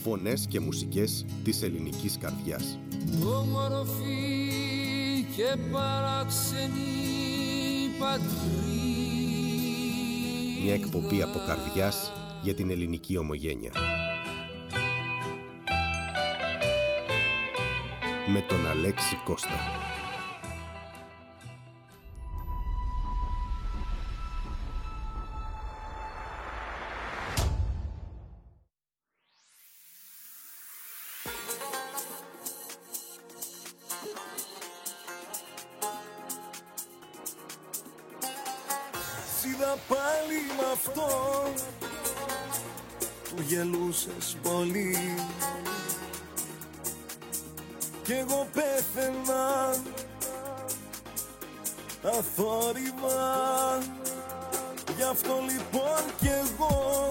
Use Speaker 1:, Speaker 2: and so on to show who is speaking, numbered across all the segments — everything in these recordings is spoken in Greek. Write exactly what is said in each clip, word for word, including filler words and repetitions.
Speaker 1: φωνές και μουσικές της ελληνικής καρδιάς.
Speaker 2: Όμορφη και παράξενη πατρίδα.
Speaker 1: Μια εκπομπή από καρδιάς για την ελληνική ομογένεια. Με τον Αλέξη Κώστα.
Speaker 3: Είδα πάλι μ' αυτό που γελούσες πολύ κι εγώ πέθαινα αθόρυβα. Γι' αυτό λοιπόν κι εγώ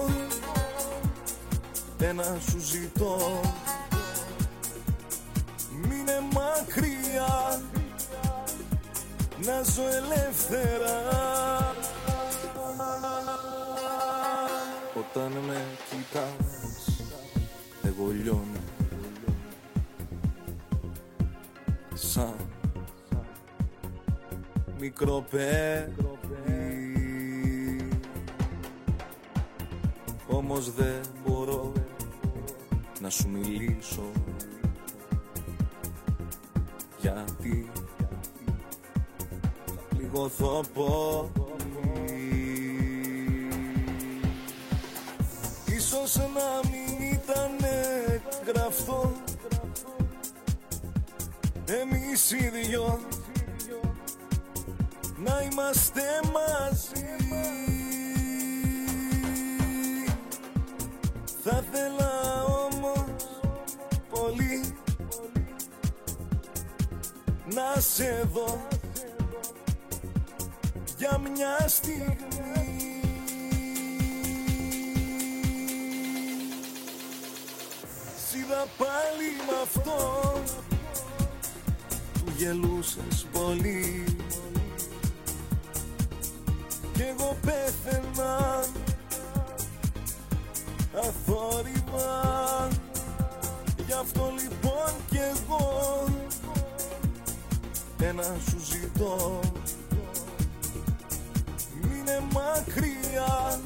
Speaker 3: ένα σου ζητώ, μείνε μακριά να ζω ελεύθερα. Όταν με κοιτάς, εγώ λιώνω σαν μικρό παιδί. Όμως δεν μπορώ να σου μιλήσω, γιατί θα πληγωθώ πολύ. Ίσως να μην ήταν γραφτό εμείς οι δυο να είμαστε μαζί. Θα θέλα όμως πολύ να σε δω για μια στιγμή. Είδα πάλι μ' αυτό που γελούσες πολύ κι εγώ πέθαινα αθόρυβα. Γι' αυτό λοιπόν κι εγώ ένα σου ζητώ, μείνε μακριά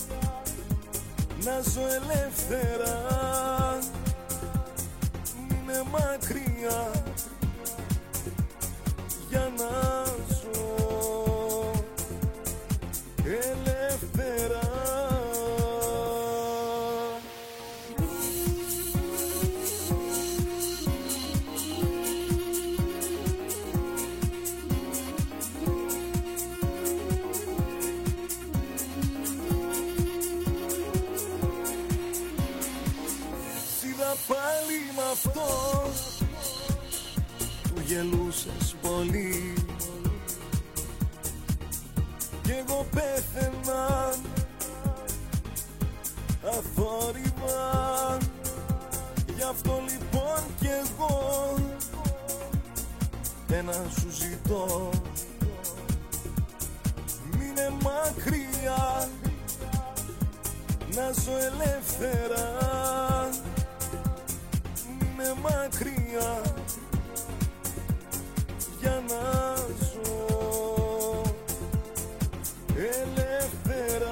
Speaker 3: να ζω ελεύθερα. Μείνε μακριά για να ζω ελεύθερα. Πάλι μ' αυτό που γελούσες πολύ κι εγώ πέθαινα αθόρυβα. Γι' αυτό λοιπόν κι εγώ ένα σου ζητώ, μείνε μακριά να ζω ελεύθερα. Μείνε μακριά για να ζω ελεύθερα.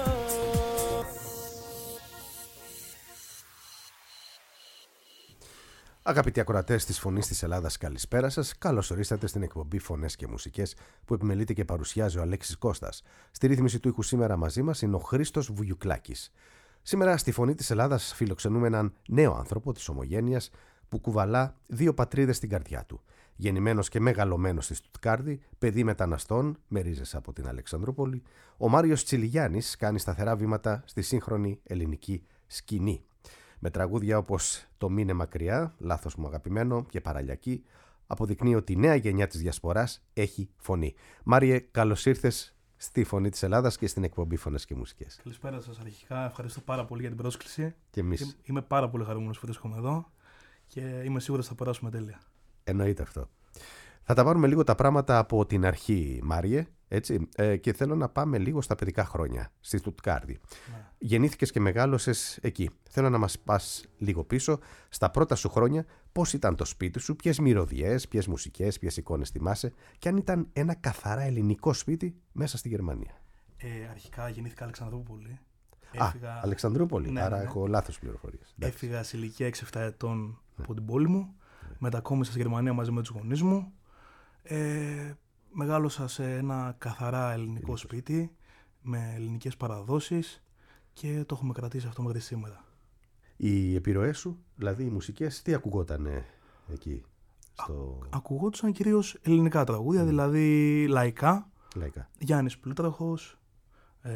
Speaker 4: Αγαπητοί ακροατές της Φωνής της Ελλάδας, καλησπέρα σας. Καλώς ορίσατε στην εκπομπή Φωνές και Μουσικές που επιμελείται και παρουσιάζει ο Αλέξης Κώστας. Στη ρύθμιση του ήχου σήμερα μαζί μας είναι ο Χρήστος Βουγιουκλάκης. Σήμερα στη Φωνή της Ελλάδας φιλοξενούμε έναν νέο άνθρωπο της ομογένειας που κουβαλά δύο πατρίδες στην καρδιά του. Γεννημένος και μεγαλωμένος στη Στουτκάρδη, παιδί μεταναστών με ρίζες από την Αλεξανδρούπολη, ο Μάριος Τσιλιγιάννης κάνει σταθερά βήματα στη σύγχρονη ελληνική σκηνή. Με τραγούδια όπως «Το μείνε μακριά», «Λάθος μου αγαπημένο» και «Παραλιακή», αποδεικνύει ότι η νέα γενιά της διασποράς έχει φωνή. Μάριε, καλώς ήρθες στη Φωνή της Ελλάδας και στην εκπομπή Φωνές και Μουσικές.
Speaker 5: Καλησπέρα σας αρχικά. Ευχαριστώ πάρα πολύ για την πρόσκληση.
Speaker 4: Και εμείς.
Speaker 5: Είμαι πάρα πολύ χαρούμενος που βρίσκομαι εδώ και είμαι σίγουρος ότι θα περάσουμε τέλεια.
Speaker 4: Εννοείται αυτό. Θα τα πάρουμε λίγο τα πράγματα από την αρχή, Μάριε. Έτσι, ε, και θέλω να πάμε λίγο στα παιδικά χρόνια, στη Στουτγκάρδη.
Speaker 5: Ναι.
Speaker 4: Γεννήθηκες και μεγάλωσες εκεί. Θέλω να μας πας λίγο πίσω, στα πρώτα σου χρόνια, πώς ήταν το σπίτι σου, ποιες μυρωδιές, ποιες μουσικές, ποιες εικόνες θυμάσαι και αν ήταν ένα καθαρά ελληνικό σπίτι μέσα στη Γερμανία.
Speaker 5: Ε, αρχικά γεννήθηκα Αλεξανδρούπολη.
Speaker 4: Α,
Speaker 5: Έφυγα...
Speaker 4: Αλεξανδρούπολη,
Speaker 5: Ναι,
Speaker 4: άρα
Speaker 5: ναι.
Speaker 4: έχω λάθος πληροφορίες.
Speaker 5: Έφυγα σε ηλικία έξι εφτά ετών από την πόλη μου. Μετακόμισα στη Γερμανία μαζί με τους γονείς μου. Ε, μεγάλωσα σε ένα καθαρά ελληνικό σπίτι με ελληνικές παραδόσεις και το έχουμε κρατήσει αυτό μέχρι σήμερα.
Speaker 4: Οι επιρροές σου, δηλαδή οι μουσικές, τι ακουγόταν εκεί στο...
Speaker 5: Ακουγόντουσαν κυρίως ελληνικά τραγούδια, δηλαδή λαϊκά.
Speaker 4: Λαϊκά.
Speaker 5: Γιάννης Πλούταρχος, ε,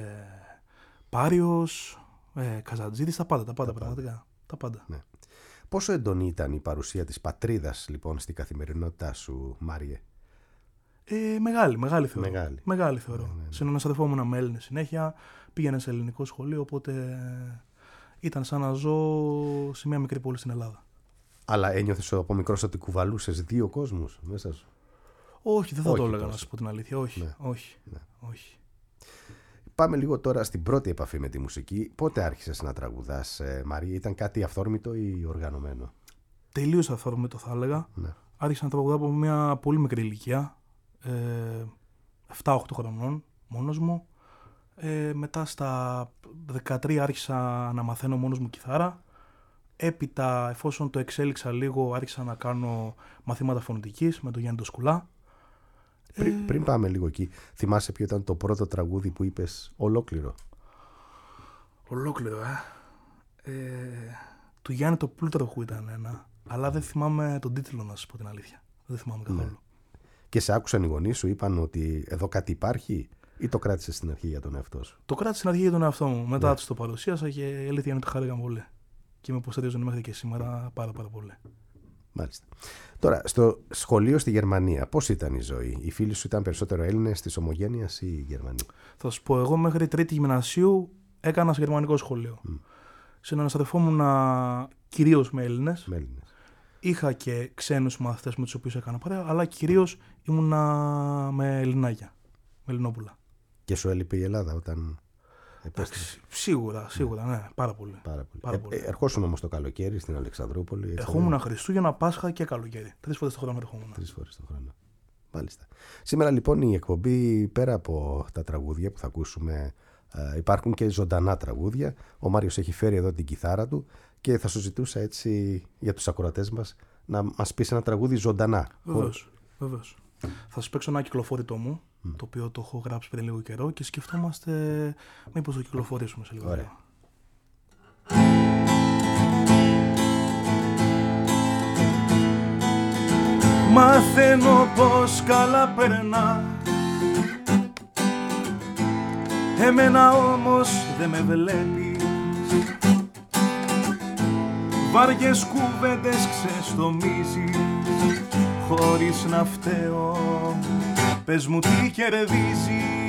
Speaker 5: Πάριος, ε, Καζατζίδης, τα πάντα, τα πάντα, πραγματικά. Τα πάντα.
Speaker 4: Ναι. Πόσο έντονη ήταν η παρουσία της πατρίδας λοιπόν στην καθημερινότητά σου, Μάριε?
Speaker 5: Ε, μεγάλη, μεγάλη θεωρώ.
Speaker 4: Μεγάλη.
Speaker 5: Μεγάλη θεωρώ.
Speaker 4: Ναι, ναι, ναι.
Speaker 5: Συναναστρεφόμουν με Έλληνες συνέχεια, πήγαινα σε ελληνικό σχολείο, οπότε ήταν σαν να ζω σε μια μικρή πόλη στην Ελλάδα.
Speaker 4: Αλλά ένιωθες από μικρός ότι κουβαλούσες δύο κόσμους μέσα σου?
Speaker 5: Όχι, δεν θα
Speaker 4: Όχι
Speaker 5: το έλεγα
Speaker 4: τόσο.
Speaker 5: να σας πω την αλήθεια. Όχι,
Speaker 4: Ναι.
Speaker 5: όχι,
Speaker 4: Ναι.
Speaker 5: όχι.
Speaker 4: Πάμε λίγο τώρα στην πρώτη επαφή με τη μουσική. Πότε άρχισες να τραγουδάς, ε, Μαρία? Ήταν κάτι αυθόρμητο ή οργανωμένο?
Speaker 5: Τελείως αυθόρμητο θα έλεγα.
Speaker 4: Ναι.
Speaker 5: Άρχισα να τραγουδάω από μια πολύ μικρή ηλικία, ε, εφτά οκτώ χρονών, μόνος μου. Ε, μετά στα δεκατρία άρχισα να μαθαίνω μόνος μου κιθάρα. Έπειτα, εφόσον το εξέλιξα λίγο, άρχισα να κάνω μαθήματα φωνητικής με τον Γιάννη το Σκουλά.
Speaker 4: Πριν,
Speaker 5: Ε,
Speaker 4: πριν πάμε λίγο εκεί, θυμάσαι ποιο ήταν το πρώτο τραγούδι που είπες ολόκληρο?
Speaker 5: Ολόκληρο, ε. ε. Του Γιάννη το Πλούταρχου ήταν ένα, αλλά δεν θυμάμαι τον τίτλο, να σας πω την αλήθεια. Δεν θυμάμαι καθόλου.
Speaker 4: Ναι. Και σε άκουσαν οι γονείς σου, είπαν ότι εδώ κάτι υπάρχει, ή το κράτησες στην αρχή για τον εαυτό σου?
Speaker 5: Το κράτησα στην αρχή για τον εαυτό μου. Μετά
Speaker 4: Ναι.
Speaker 5: τους το παρουσίασα και η αλήθεια είναι ότι χάρηκα πολύ. Και με υποστηρίζουν μέχρι και σήμερα πάρα πάρα πολύ.
Speaker 4: Μάλιστα. Τώρα, στο σχολείο στη Γερμανία, πώς ήταν η ζωή? Οι φίλοι σου ήταν περισσότερο Έλληνες της ομογένειας ή Γερμανοί?
Speaker 5: Θα σου πω, εγώ μέχρι τρίτη γυμνασίου έκανα σε γερμανικό σχολείο. Mm. Συναναστρεφόμουν κυρίως με Έλληνες.
Speaker 4: Με Έλληνες.
Speaker 5: Είχα και ξένους μαθητές με τους οποίους έκανα παρέα, αλλά κυρίως ήμουνα με Ελληνάκια, με Ελληνόπουλα.
Speaker 4: Και σου έλειπε η Ελλάδα όταν επέστρεψες?
Speaker 5: Σίγουρα, σίγουρα, ναι, πάρα πολύ.
Speaker 4: Πάρα πολύ.
Speaker 5: Πάρα
Speaker 4: Ε,
Speaker 5: πολύ.
Speaker 4: ε, ερχόσουν όμως το καλοκαίρι στην Αλεξανδρούπολη? έτσι
Speaker 5: Ερχόμουν
Speaker 4: δεν
Speaker 5: Χριστούγεννα, Πάσχα και καλοκαίρι. Τρεις φορές το χρόνο ερχόμουν.
Speaker 4: Τρεις φορές το χρόνο. Μάλιστα. Σήμερα λοιπόν η εκπομπή, πέρα από τα τραγούδια που θα ακούσουμε, ε, υπάρχουν και ζωντανά τραγούδια. Ο Μάριος έχει φέρει εδώ την κιθάρα του και θα σου ζητούσα έτσι για τους ακροατές μας να μας πεις ένα τραγούδι ζωντανά.
Speaker 5: Βεβαίως, βεβαίως. Θα σας παίξω ένα κυκλοφόρητό μου, mm. το οποίο το έχω γράψει πριν λίγο καιρό και σκεφτόμαστε μήπως το κυκλοφορήσουμε σε λίγο
Speaker 4: Ωραία.
Speaker 5: καιρό. Μαθαίνω πως καλά περνά, εμένα όμως δεν με βλέπεις. Βάριες κουβέντες ξεστομίζεις, χωρίς να φταίω, πες μου τι κερδίζεις.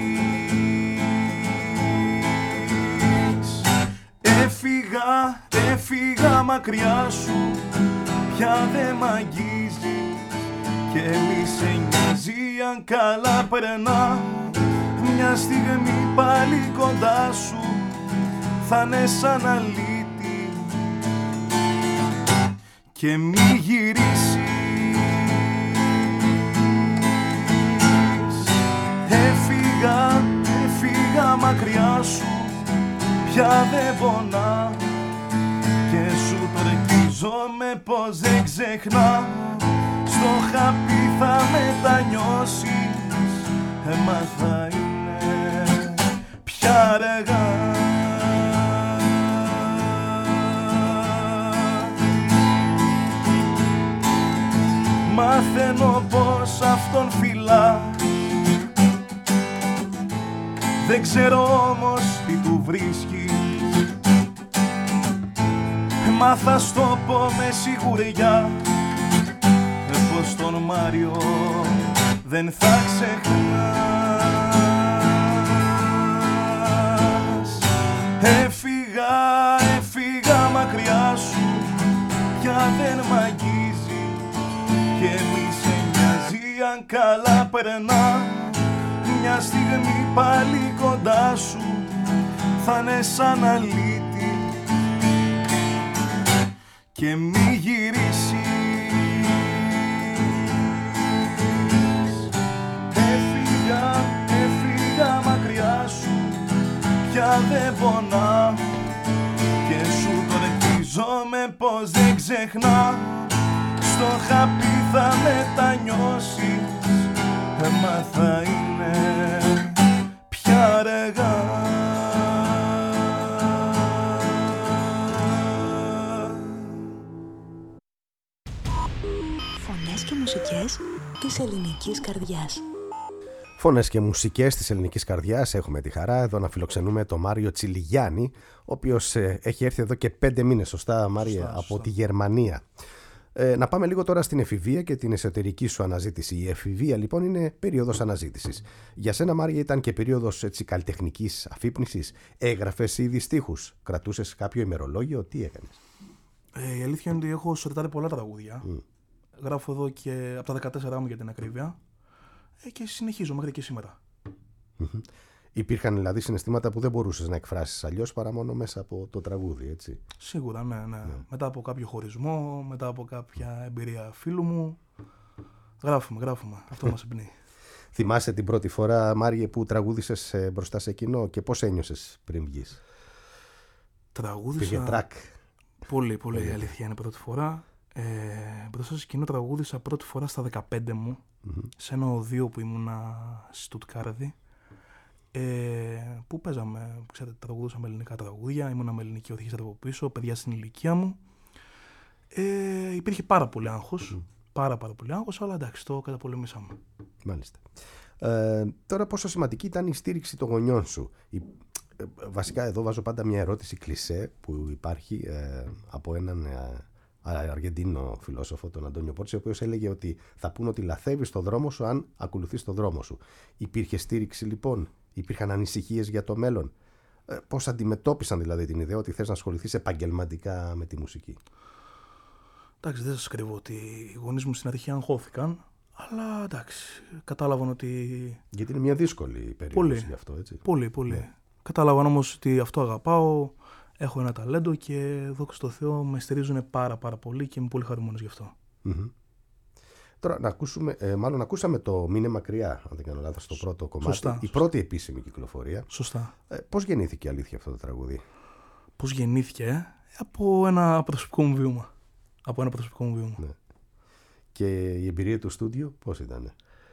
Speaker 5: Έφυγα, έφυγα μακριά σου, πια δεν μ' αγγίζεις και μη σε νοιάζει αν καλά περνά. Μια στιγμή πάλι κοντά σου θα είναι σαν αλήτη και μη γυρίσεις. Έφυγα, έφυγα μακριά σου, πια δεν πονά και σου торκίζομαι πως δεν ξεχνά. Στο χαπί θα μετανιώσεις, έμα θα είναι πια αργά. Μαθαίνω πως αυτόν φυλά, δεν ξέρω όμως τι του βρίσκει. Μα θα στο πω με σιγουριά, πως τον Μάριο δεν θα ξεχνάς. Έφυγα, έφυγα μακριά σου, πια δεν μ' αγγίζει και μη σε νοιάζει αν καλά περνά.
Speaker 3: μια στιγμή πάλι κοντά σου θα είναι σαν αλήτη και μη γυρίσεις. Έφυγα, έφυγα μακριά σου, πια δεν πονά και σου τορκίζομαι πως δεν ξεχνά. Στο χαπί θα μετανιώσεις, μα θα είναι πια αργά.
Speaker 6: Φωνές και μουσικές της ελληνικής καρδιάς.
Speaker 4: Φωνές και μουσικές της ελληνικής καρδιάς. Έχουμε τη χαρά εδώ να φιλοξενούμε τον Μάριο Τσιλιγιάννη, ο οποίος ε, έχει έρθει εδώ και πέντε μήνες, σωστά Μάρια, σωστά, από σωστά. τη Γερμανία. Ε, να πάμε λίγο τώρα στην εφηβεία και την εσωτερική σου αναζήτηση. Η εφηβεία λοιπόν είναι περίοδος αναζήτησης. Για σένα Μάρια ήταν και περίοδος έτσι καλλιτεχνικής αφύπνισης? Έγραφες ήδη στίχους, κρατούσες κάποιο ημερολόγιο, τι έκανες?
Speaker 5: Ε, η αλήθεια είναι ότι έχω σορτάρει πολλά τραγούδια. Mm. Γράφω εδώ και από τα δεκατέσσερα μου για την ακρίβεια ε, και συνεχίζω μέχρι και σήμερα.
Speaker 4: Mm-hmm. Υπήρχαν δηλαδή συναισθήματα που δεν μπορούσες να εκφράσεις αλλιώς παρά μόνο μέσα από το τραγούδι, έτσι?
Speaker 5: Σίγουρα, ναι, ναι. ναι. Μετά από κάποιο χωρισμό, μετά από κάποια εμπειρία φίλου μου, γράφουμε, γράφουμε. Αυτό μας εμπνέει.
Speaker 4: Θυμάσαι την πρώτη φορά, Μάριε, που τραγούδησες μπροστά σε κοινό και πώς ένιωσες πριν βγεις?
Speaker 5: Τραγούδισα...
Speaker 4: Πήγε τρακ.
Speaker 5: Πολύ, πολύ, η αλήθεια είναι πρώτη φορά. Ε, μπροστά σε κοινό τραγούδισα πρώτη φορά στα δεκαπέντε μου, mm-hmm. σε ένα οδείο που ήμουνα στη Στουτγκάρδη. Ε, που παίζαμε, ξέρετε, τραγουδούσαμε ελληνικά τραγούδια, ήμουνα με ελληνική ορχήστρα από πίσω, παιδιά στην ηλικία μου. Ε, υπήρχε πάρα πολύ άγχος, mm. πάρα πάρα πολύ άγχος, αλλά εντάξει, το καταπολεμήσαμε.
Speaker 4: Μάλιστα. Ε, τώρα πόσο σημαντική ήταν η στήριξη των γονιών σου? Η, ε, βασικά εδώ βάζω πάντα μια ερώτηση κλισέ που υπάρχει ε, από έναν ε, Αργεντίνο φιλόσοφο, τον Αντώνιο Πόρτσι, ο οποίος έλεγε ότι θα πούν ότι λαθεύεις το δρόμο σου αν ακολουθείς το δρόμο σου. Υπήρχε στήριξη λοιπόν? Υπήρχαν ανησυχίες για το μέλλον? Ε, πώς αντιμετώπισαν δηλαδή την ιδέα ότι θες να ασχοληθείς επαγγελματικά με τη μουσική?
Speaker 5: Εντάξει, δεν σας κρύβω ότι οι γονείς μου στην αρχή αγχώθηκαν, αλλά εντάξει, κατάλαβαν ότι...
Speaker 4: Γιατί είναι μια δύσκολη περίοδος γι' αυτό, έτσι.
Speaker 5: Πολύ, πολύ.
Speaker 4: Ναι.
Speaker 5: Κατάλαβαν όμως ότι αυτό αγαπάω, έχω ένα ταλέντο και δόξα τω Θεώ με στηρίζουν πάρα πάρα πολύ και είμαι πολύ χαρούμενος γι' αυτό.
Speaker 4: Mm-hmm. Τώρα να ακούσουμε, ε, μάλλον ακούσαμε το «Μείνε μακριά», αν δεν κάνω λάθος, στο πρώτο κομμάτι.
Speaker 5: Σωστά,
Speaker 4: η
Speaker 5: σωστά.
Speaker 4: πρώτη επίσημη κυκλοφορία.
Speaker 5: Σωστά.
Speaker 4: Ε, πώς γεννήθηκε αλήθεια αυτό το τραγούδι?
Speaker 5: Πώς γεννήθηκε? Από ένα προσωπικό μου βίωμα. Από ένα προσωπικό μου βίωμα.
Speaker 4: Ναι. Και η εμπειρία του στούντιο πώς ήταν?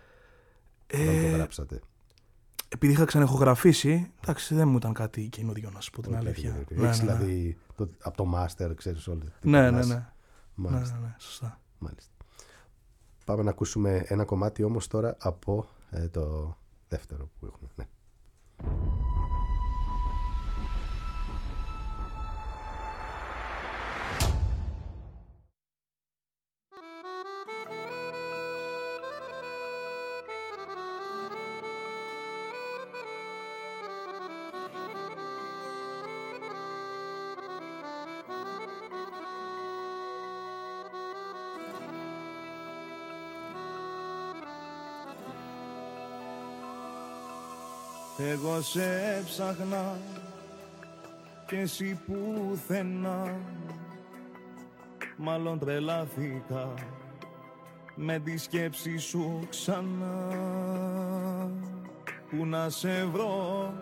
Speaker 5: Ε,
Speaker 4: όταν το γράψατε?
Speaker 5: Επειδή είχα ξαναεχογραφήσει, εντάξει, δεν μου ήταν κάτι καινούριο, να σου πω την okay, αλήθεια.
Speaker 4: Okay, okay.
Speaker 5: Ναι,
Speaker 4: Έχεις
Speaker 5: ναι, ναι.
Speaker 4: δηλαδή το, από το master, ξέρεις όλη την
Speaker 5: ναι, ναι, ναι.
Speaker 4: Μάλιστα.
Speaker 5: Ναι, ναι, ναι, σωστά.
Speaker 4: Μάλιστα. Πάμε να ακούσουμε ένα κομμάτι όμως τώρα από ε, το δεύτερο που έχουμε. Ναι.
Speaker 3: Εγώ σε ψάχνα και εσύ πουθενά, μάλλον τρελάθηκα με τη σκέψη σου ξανά. Πού να σε βρω,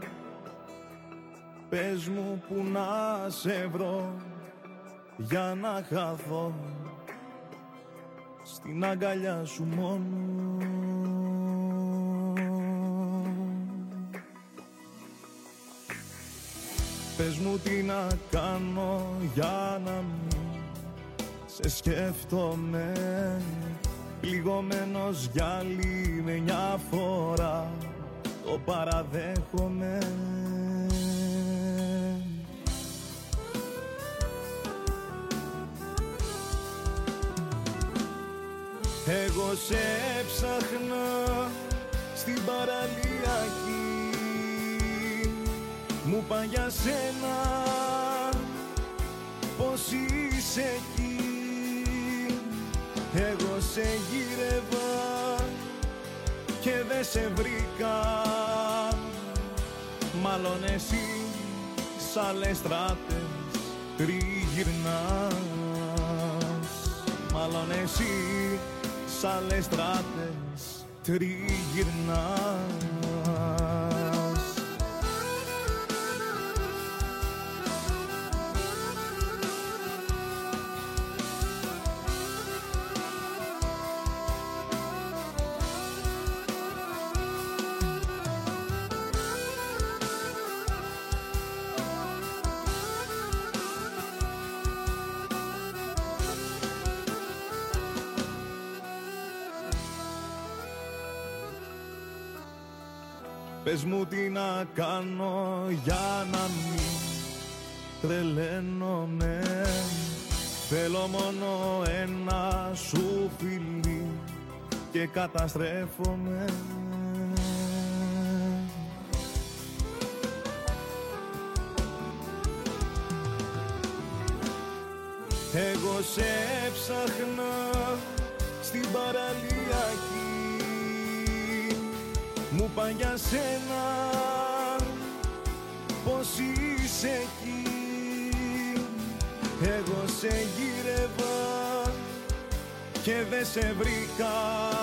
Speaker 3: πες μου πού να σε βρω, για να χαθώ στην αγκαλιά σου μόνο. Πες μου τι να κάνω για να μην σε σκέφτομαι, πληγωμένος για άλλη με μια φορά το παραδέχομαι. Εγώ σε έψαχνα στην παραλία εκεί, μου είπα για σένα πως είσαι εκεί. Εγώ σε γύρευα και δεν σε βρήκα, μάλλον εσύ σ' άλλες στράτες τριγυρνάς. Μάλλον εσύ σ' άλλες στράτες τριγυρνάς. Πες μου τι να κάνω για να μην τρελαίνομαι. Θέλω μόνο ένα σου φιλί και καταστρέφομαι. Εγώ σε έψαχνα στην παραλιακή. Μου πά για σένα πως είσαι εκεί. Εγώ σε γύρευα και δεν σε βρήκα.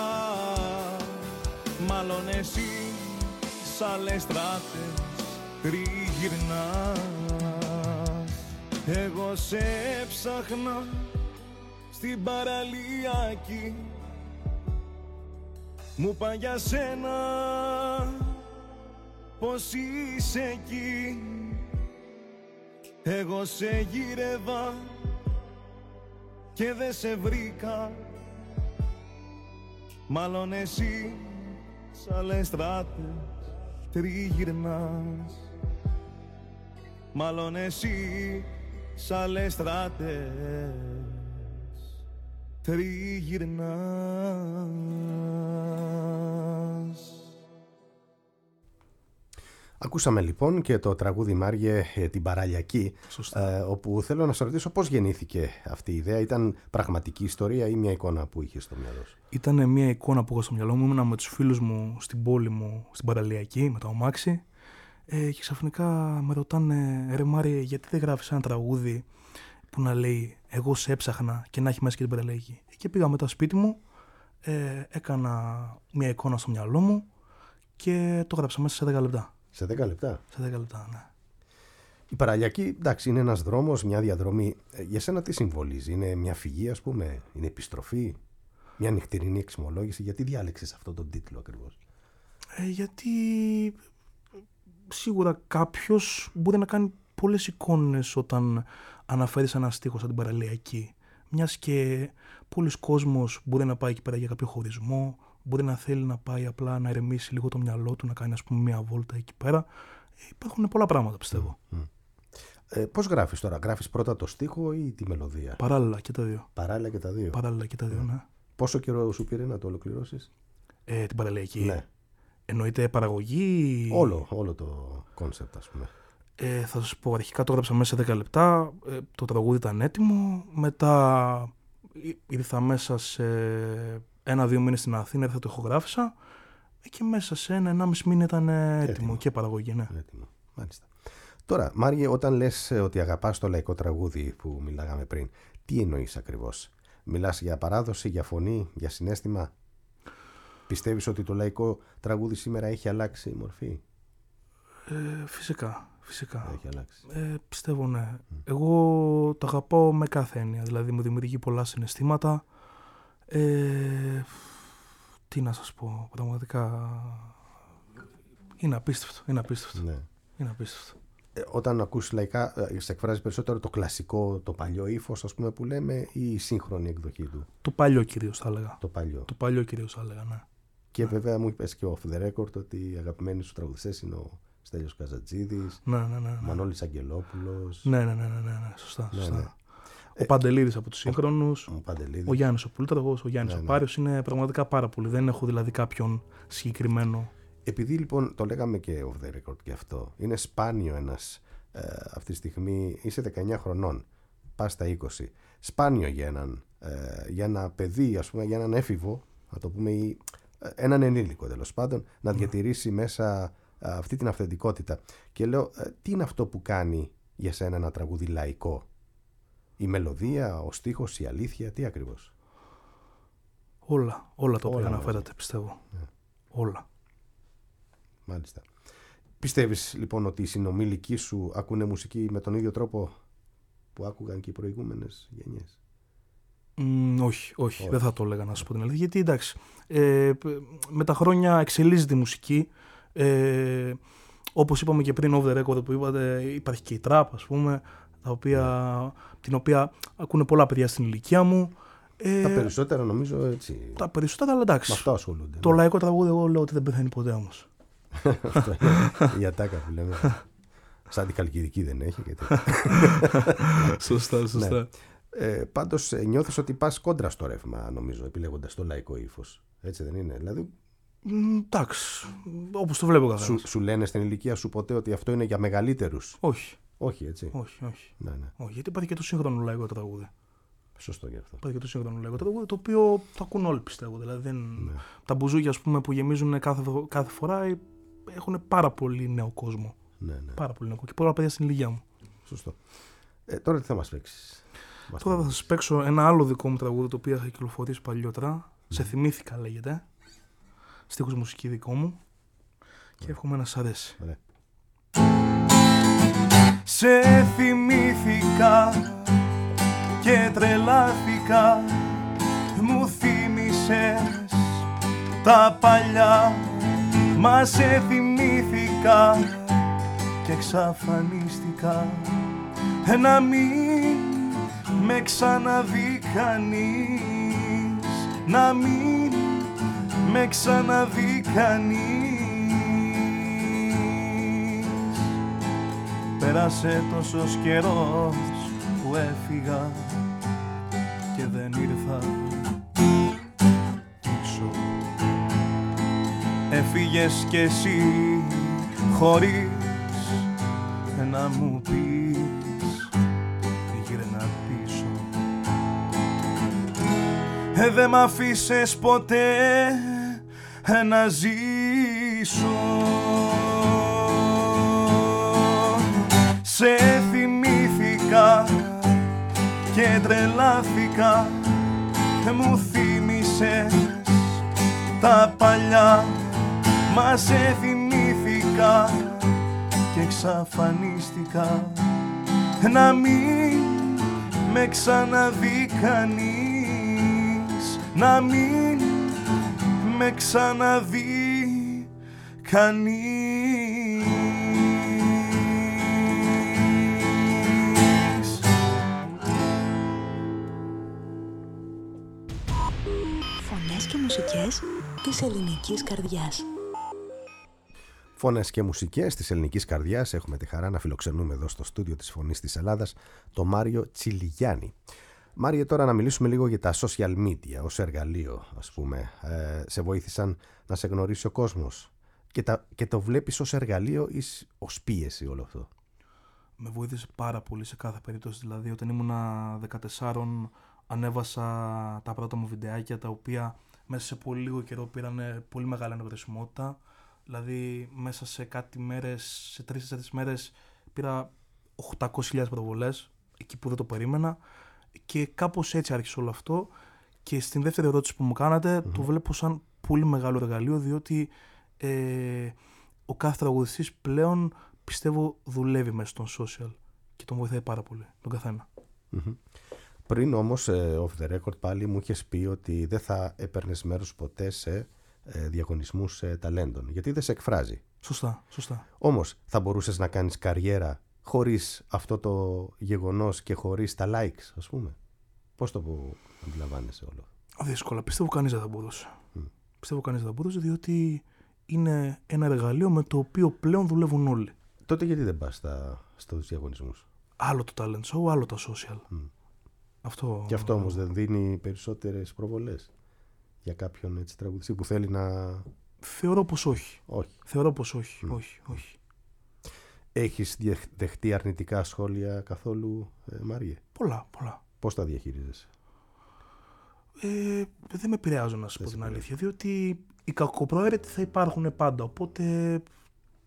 Speaker 3: Μάλλον εσύ σ' άλλες στράτες τριγυρνάς. Εγώ σε έψαχνα στην παραλιακή. Μου πά για σένα πως είσαι εκεί. Εγώ σε γύρευα και δεν σε βρήκα. Μάλλον εσύ σ' άλλες στράτες τριγυρνάς. Μάλλον εσύ σ' άλλες στράτες τριγυρνάς.
Speaker 4: Ακούσαμε λοιπόν και το τραγούδι Μάριε την παραλιακή, ε, όπου θέλω να σε ρωτήσω πώς γεννήθηκε αυτή η ιδέα. Ήταν πραγματική ιστορία ή μια εικόνα που είχε στο μυαλό σου?
Speaker 5: Ήταν μια εικόνα που είχα στο μυαλό μου. Ήμουνα με τους φίλους μου στην πόλη μου, στην παραλιακή, με το αμάξι, ε, και ξαφνικά με ρωτάνε, ρε Μάριε, γιατί δεν γράφεις ένα τραγούδι που να λέει εγώ σε έψαχνα και να έχει μέσα και την παραλιακή? Και πήγα μετά σπίτι μου, ε, έκανα μια εικόνα στο μυαλό μου και το γράψα μέσα σε δέκα λεπτά.
Speaker 4: Σε δέκα λεπτά.
Speaker 5: Σε δέκα λεπτά, ναι.
Speaker 4: Η παραλιακή, εντάξει, είναι ένας δρόμος, μια διαδρομή. Για σένα τι συμβολίζει? Είναι μια φυγή, ας πούμε? Είναι επιστροφή? Μια νυχτερινή εξομολόγηση? Γιατί διάλεξες αυτόν τον τίτλο ακριβώς?
Speaker 5: Ε, γιατί σίγουρα κάποιος μπορεί να κάνει πολλές εικόνες όταν αναφέρεις ένα στίχο σαν την παραλιακή. Μιας και πολλοί κόσμος μπορεί να πάει εκεί πέρα για κάποιο χωρισμό, μπορεί να θέλει να πάει απλά να ηρεμήσει λίγο το μυαλό του, να κάνει ας πούμε μια βόλτα εκεί πέρα. Υπάρχουν πολλά πράγματα, πιστεύω.
Speaker 4: Mm. Ε, πώς γράφεις τώρα? Γράφεις πρώτα το στίχο ή τη μελωδία?
Speaker 5: Παράλληλα και τα δύο.
Speaker 4: Παράλληλα και τα δύο.
Speaker 5: Παράλληλα και τα δύο, ναι.
Speaker 4: Πόσο καιρό σου πήρε να το ολοκληρώσεις?
Speaker 5: Ε, την παραλιακή.
Speaker 4: Ναι.
Speaker 5: Εννοείται παραγωγή.
Speaker 4: Όλο, όλο το κόνσεπτ, ας πούμε.
Speaker 5: Ε, θα σας πω, αρχικά το έγραψα μέσα σε δέκα λεπτά. Ε, το τραγούδι ήταν έτοιμο. Μετά ήρθα μέσα σε ένα-δύο μήνες στην Αθήνα, ήρθα το ηχογράφησα. Και μέσα σε ένα-ενάμιση μήνα ήταν έτοιμο, έτοιμο και παραγωγή, ναι.
Speaker 4: Έτοιμο. Μάλιστα. Τώρα, Μάριε, όταν λες ότι αγαπάς το λαϊκό τραγούδι που μιλάγαμε πριν, τι εννοείς ακριβώς? Μιλάς για παράδοση, για φωνή, για συναίσθημα? Πιστεύεις ότι το λαϊκό τραγούδι σήμερα έχει αλλάξει η μορφή?
Speaker 5: Ε, φυσικά, φυσικά.
Speaker 4: Έχει αλλάξει.
Speaker 5: Ε, πιστεύω, ναι. Mm. Εγώ το αγαπάω με κάθε έννοια. Δηλαδή μου δημιουργεί πολλά συναισθήματα. Ε, τι να σας πω, πραγματικά είναι απίστευτο. Είναι απίστευτο.
Speaker 4: Ναι.
Speaker 5: Είναι απίστευτο.
Speaker 4: Ε, όταν ακούς λαϊκά, σε εκφράζει περισσότερο το κλασικό, το παλιό ύφος, ας πούμε, που λέμε, ή η σύγχρονη εκδοχή του?
Speaker 5: Το παλιό κυρίως θα έλεγα.
Speaker 4: Το παλιό.
Speaker 5: Το παλιό κυρίως θα έλεγα, ναι.
Speaker 4: Και
Speaker 5: ναι.
Speaker 4: βέβαια μου είπες και off the record ότι οι αγαπημένοι σου τραγουδιστές είναι ο Στέλιος Καζατζίδης,
Speaker 5: ναι, ναι, ναι, ναι.
Speaker 4: ο Μανώλης Αγγελόπουλος.
Speaker 5: Ναι, ναι, ναι, ναι, ναι, σωστά.
Speaker 4: Ναι,
Speaker 5: σωστά.
Speaker 4: ναι.
Speaker 5: Ο Παντελίδης από τους σύγχρονους,
Speaker 4: ο, ο,
Speaker 5: ο Γιάννης ο Πολύτραγος, ο Γιάννης
Speaker 4: ναι,
Speaker 5: ο
Speaker 4: ναι.
Speaker 5: Πάριος, είναι πραγματικά πάρα πολύ. Δεν έχω δηλαδή κάποιον συγκεκριμένο.
Speaker 4: Επειδή λοιπόν το λέγαμε και off the record και αυτό, είναι σπάνιο ένας ε, αυτή τη στιγμή, είσαι δεκαεννιά χρονών, πας στα είκοσι, σπάνιο για έναν, ε, για ένα παιδί, ας πούμε, για έναν έφηβο, να το πούμε, ή έναν ενήλικο τέλος πάντων, να διατηρήσει μέσα αυτή την αυθεντικότητα. Και λέω, τι είναι αυτό που κάνει για σένα ένα τραγούδι λαϊκό? Η μελωδία, ο στίχος, η αλήθεια, τι ακριβώς?
Speaker 5: Όλα, όλα τα οποία
Speaker 4: Όλα
Speaker 5: αναφέρατε, πιστεύω.
Speaker 4: Ναι.
Speaker 5: Όλα.
Speaker 4: Μάλιστα. Πιστεύεις λοιπόν ότι οι συνομήλικοί σου ακούνε μουσική με τον ίδιο τρόπο που άκουγαν και οι προηγούμενες γενιές?
Speaker 5: Mm, όχι, όχι,
Speaker 4: όχι,
Speaker 5: δεν θα το έλεγα να σου πω την αλήθεια. Γιατί εντάξει, ε, με τα χρόνια εξελίσσεται η μουσική. Ε, όπως είπαμε και πριν, off the record που είπατε, υπάρχει και η trap, ας πούμε, τα οποία, την οποία ακούνε πολλά παιδιά στην ηλικία μου. Ε,
Speaker 4: τα περισσότερα νομίζω έτσι.
Speaker 5: Τα περισσότερα, αλλά εντάξει.
Speaker 4: Με αυτό ασχολούνται.
Speaker 5: Το
Speaker 4: ναι.
Speaker 5: λαϊκό τραγούδι, εγώ λέω ότι δεν πεθαίνει ποτέ όμως.
Speaker 4: Αυτό είναι η ατάκα που λέμε. Σαν την Καλκιδική δεν έχει. Γιατί...
Speaker 5: Σωστά, σωστά.
Speaker 4: Ναι. Ε, πάντως νιώθεις ότι πας κόντρα στο ρεύμα, νομίζω, επιλέγοντας το λαϊκό ύφος. Έτσι δεν είναι? Δηλαδή,
Speaker 5: εντάξει, όπως το βλέπω καθένας.
Speaker 4: Σου, σου λένε στην ηλικία σου ποτέ ότι αυτό είναι για μεγαλύτερους?
Speaker 5: Όχι.
Speaker 4: Όχι, έτσι.
Speaker 5: Όχι, όχι.
Speaker 4: Ναι, ναι.
Speaker 5: όχι, γιατί υπάρχει και το σύγχρονο λαϊκό τραγούδι.
Speaker 4: Σωστό γι' αυτό.
Speaker 5: Υπάρχει και το σύγχρονο λαϊκό τραγούδι, το οποίο το ακούν όλοι, πιστεύω. Δηλαδή, δεν...
Speaker 4: Ναι.
Speaker 5: τα μπουζούκια, ας πούμε, που γεμίζουν κάθε, κάθε φορά έχουν πάρα πολύ νέο κόσμο.
Speaker 4: Ναι, ναι.
Speaker 5: Πάρα πολύ νέο κόσμο. Και πολλά παιδιά στην ηλικία μου.
Speaker 4: Σωστό. Ε, τώρα τι θα μας παίξεις?
Speaker 5: Τώρα θα σας παίξω ένα άλλο δικό μου τραγούδι, το οποίο είχα κυκλοφορήσει παλιότερα. Mm. Σε θυμήθηκα, λέγεται. Στίχος μουσική δικό μου. Και εύχομαι να σας αρέσει.
Speaker 4: Ωραία.
Speaker 3: Σε θυμήθηκα και τρελάθηκα, μου θύμισες τα παλιά. Μα σε θυμήθηκα και εξαφανίστηκα, να μην με ξαναδεί κανείς, να μην με ξαναδεί κανείς. Πέρασε τόσος καιρός που έφυγα και δεν ήρθα πίσω. Έφυγες κι εσύ χωρίς να μου πεις γύρνα πίσω. Ε, δε μ' αφήσες ποτέ να ζήσω. Σε θυμήθηκα και τρελάθηκα, μου θύμισες τα παλιά. Μα σε θυμήθηκα και εξαφανίστηκα, να μην με ξαναδεί κανείς, να μην με ξαναδεί κανείς.
Speaker 6: Φωνές και μουσικές της ελληνικής καρδιάς.
Speaker 4: Φωνές και μουσικές της ελληνικής καρδιάς. Έχουμε τη χαρά να φιλοξενούμε εδώ στο στούντιο της Φωνής της Ελλάδας τον Μάριο Τσιλιγιάννη. Μάριε, τώρα να μιλήσουμε λίγο για τα social media ως εργαλείο, ας πούμε. Ε, σε βοήθησαν να σε γνωρίσει ο κόσμος και, τα, και το βλέπεις ως εργαλείο ή ως πίεση όλο αυτό?
Speaker 5: Με βοήθησε πάρα πολύ σε κάθε περίπτωση. Δηλαδή, όταν ήμουνα δεκατέσσερα, ανέβασα τα πρώτα μου βιντεάκια, τα οποία μέσα σε πολύ λίγο καιρό πήραν πολύ μεγάλη αναγνωρισιμότητα. Δηλαδή, μέσα σε κάτι μέρες, σε τρεις-τέσσερις μέρες, πήρα οκτακόσιες χιλιάδες προβολές, εκεί που δεν το περίμενα. Και κάπως έτσι άρχισε όλο αυτό. Και στην δεύτερη ερώτηση που μου κάνατε, mm-hmm. το βλέπω σαν πολύ μεγάλο εργαλείο, διότι ε, ο κάθε τραγουδιστής πλέον, πιστεύω, δουλεύει μέσα στον social και τον βοηθάει πάρα πολύ, τον καθένα.
Speaker 4: Mm-hmm. Πριν όμως, ε, off the record, πάλι μου είχες πει ότι δεν θα έπαιρνες μέρος ποτέ σε ε, διαγωνισμούς ε, ταλέντων, γιατί δεν σε εκφράζει.
Speaker 5: Σωστά, σωστά.
Speaker 4: Όμως, θα μπορούσες να κάνεις καριέρα χωρίς αυτό το γεγονός και χωρίς τα likes, ας πούμε? Πώς το που αντιλαμβάνεσαι όλο?
Speaker 5: Δύσκολα. Πιστεύω κανείς δεν θα μπορούσε.
Speaker 4: Mm.
Speaker 5: Πιστεύω κανείς δεν θα μπορούσε, διότι είναι ένα εργαλείο με το οποίο πλέον δουλεύουν όλοι.
Speaker 4: Τότε γιατί δεν πας στα, στους διαγωνισμούς?
Speaker 5: Άλλο το talent show, άλλο τα social.
Speaker 4: Mm.
Speaker 5: Αυτό...
Speaker 4: Και αυτό όμως δεν δίνει περισσότερες προβολές για κάποιον έτσι τραγουδιστή που θέλει να...
Speaker 5: Θεωρώ πως όχι.
Speaker 4: Όχι.
Speaker 5: Θεωρώ πως όχι. Mm. όχι, όχι.
Speaker 4: Έχεις δεχτεί αρνητικά σχόλια καθόλου, ε, Μάριε?
Speaker 5: Πολλά, πολλά.
Speaker 4: Πώς τα διαχειρίζεσαι?
Speaker 5: Ε, δεν με επηρεάζουν, να σου πω την αλήθεια, διότι οι κακοπροαίρετοι θα υπάρχουν πάντα, οπότε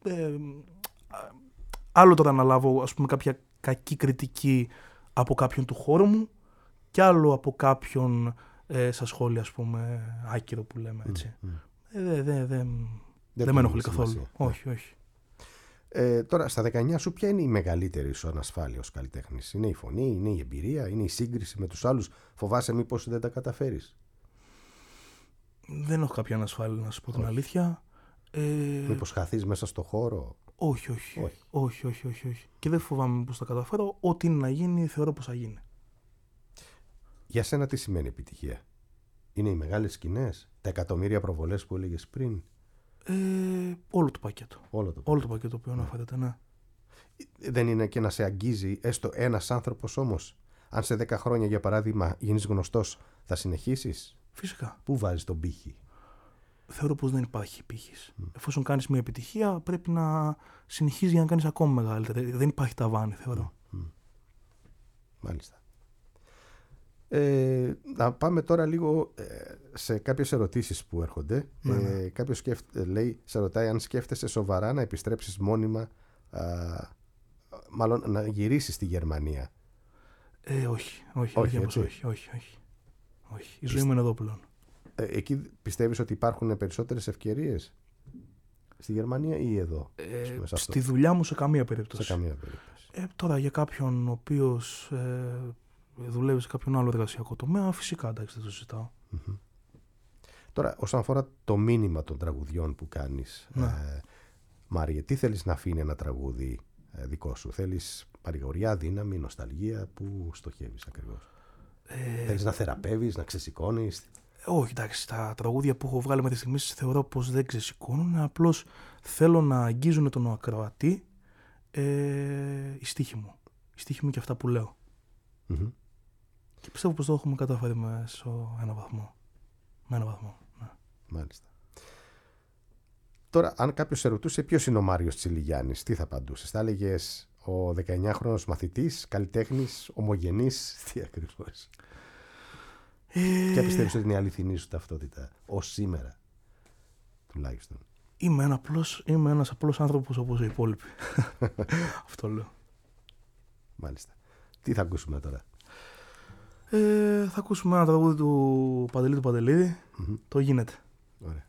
Speaker 5: Ε, άλλο τώρα να λάβω, ας πούμε, κάποια κακή κριτική από κάποιον του χώρου μου και άλλο από κάποιον ε, στα σχόλια, ας πούμε, άκυρο που λέμε, έτσι. Mm, mm. Ε, δε, δε, δε, δεν δε με ενοχλεί καθόλου. Ναι. Όχι, όχι.
Speaker 4: Ε, τώρα, στα δεκαεννιά σου, ποια είναι η μεγαλύτερη σου ανασφάλεια ως καλλιτέχνης? Είναι η φωνή, είναι η εμπειρία, είναι η σύγκριση με τους άλλους? Φοβάσαι μήπως δεν τα καταφέρεις?
Speaker 5: Δεν έχω κάποια ανασφάλεια, να σου πω την αλήθεια. Ε...
Speaker 4: Μήπως χαθείς μέσα στο χώρο?
Speaker 5: Όχι, όχι.
Speaker 4: Όχι,
Speaker 5: όχι, όχι, όχι, όχι. Και δεν φοβάμαι μήπως τα καταφέρω. Ό,τι είναι να γίνει, θεωρώ πως θα γίνει. Για
Speaker 4: σένα τι σημαίνει επιτυχία? Είναι οι μεγάλες σκηνές, τα εκατομμύρια προβολές που έλεγες πριν?
Speaker 5: Ε, όλο το πακέτο.
Speaker 4: Όλο το πακέτο,
Speaker 5: όλο το πακέτο που αναφέρεται, ναι.
Speaker 4: Δεν είναι και να σε αγγίζει έστω ένας άνθρωπος όμως? Αν σε δέκα χρόνια, για παράδειγμα, γίνεις γνωστός, θα συνεχίσεις?
Speaker 5: Φυσικά.
Speaker 4: Πού βάζεις τον πύχη?
Speaker 5: Θεωρώ πως δεν υπάρχει πύχης. Mm. Εφόσον κάνεις μια επιτυχία, πρέπει να συνεχίσεις για να κάνεις ακόμα μεγαλύτερη. Δεν υπάρχει ταβάνι, θεωρώ.
Speaker 4: Mm. Mm. Μάλιστα. Ε, να πάμε τώρα λίγο ε, σε κάποιες ερωτήσεις που έρχονται. Mm. Ε, κάποιος σκέφ, λέει, σε ρωτάει αν σκέφτεσαι σοβαρά να επιστρέψεις μόνιμα, α, μάλλον να γυρίσεις στη Γερμανία.
Speaker 5: Ε, όχι, όχι,
Speaker 4: όχι,
Speaker 5: όχι, όχι, όχι, όχι. όχι. Η ζωή μου είναι εδώ πλέον.
Speaker 4: Ε, εκεί πιστεύεις ότι υπάρχουν περισσότερες ευκαιρίες στη Γερμανία ή εδώ?
Speaker 5: Ε, στη δουλειά μου σε καμία περίπτωση.
Speaker 4: Σε καμία περίπτωση.
Speaker 5: Ε, τώρα για κάποιον ο οποίος ε, δουλεύει σε κάποιον άλλο εργασιακό τομέα, φυσικά, εντάξει, δεν το συζητάω.
Speaker 4: Mm-hmm. Τώρα, όσον αφορά το μήνυμα των τραγουδιών που κάνεις, ναι. ε, Μάριε, τι θέλεις να αφήνει ένα τραγούδι ε, δικό σου? Θέλεις παρηγοριά, δύναμη, νοσταλγία? Πού στοχεύεις ακριβώς? Ε, θέλεις να θεραπεύεις, να ξεσηκώνεις?
Speaker 5: Όχι, εντάξει, τα τραγούδια που έχω βγάλει μέχρι στιγμής θεωρώ πως δεν ξεσηκώνουν, απλώς θέλω να αγγίζουν τον ακροατή ε, η στίχη μου. Η στίχη μου και αυτά που λέω.
Speaker 4: Mm-hmm.
Speaker 5: Και πιστεύω πως το έχουμε καταφέρει με ένα βαθμό. Με ένα βαθμό, ναι.
Speaker 4: Μάλιστα. Τώρα, αν κάποιος σε ρωτούσε ποιος είναι ο Μάριος Τσιλιγιάννης, τι θα απαντούσες? Θα έλεγες ο δεκαεννιάχρονος μαθητής, καλλιτέχνης, ομογενής, τι ακριβώς? Ε... Και πιστεύεις ότι είναι η αληθινή σου ταυτότητα ως σήμερα, τουλάχιστον?
Speaker 5: Είμαι, ένα απλός, είμαι ένας απλός άνθρωπος όπως οι υπόλοιποι. Αυτό λέω.
Speaker 4: Μάλιστα. Τι θα ακούσουμε τώρα?
Speaker 5: Ε, θα ακούσουμε ένα τραγούδι του Παντελή του Παντελίδη. Mm-hmm. Το γίνεται.
Speaker 4: Ωραία.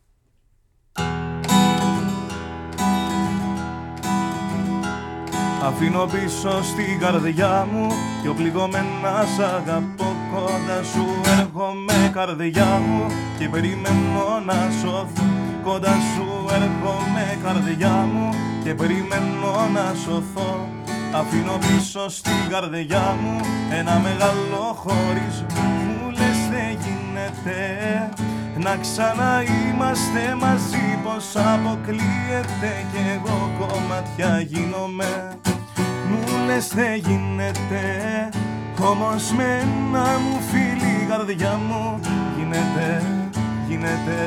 Speaker 3: Αφήνω πίσω στην καρδιά μου πιο πληγωμένα σ' αγαπώ. Κοντά σου έρχομαι καρδιά μου και περιμένω να σωθώ. Κοντά σου έρχομαι καρδιά μου και περιμένω να σωθώ. Αφήνω πίσω στην καρδιά μου ένα μεγάλο χωρισμό. Μου λες δεν γίνεται να ξαναείμαστε μαζί, πως αποκλείεται κι εγώ κομμάτια γίνομαι. Μου λες δεν γίνεται, όμως με ένα μου φίλη η καρδιά μου γίνεται, γίνεται.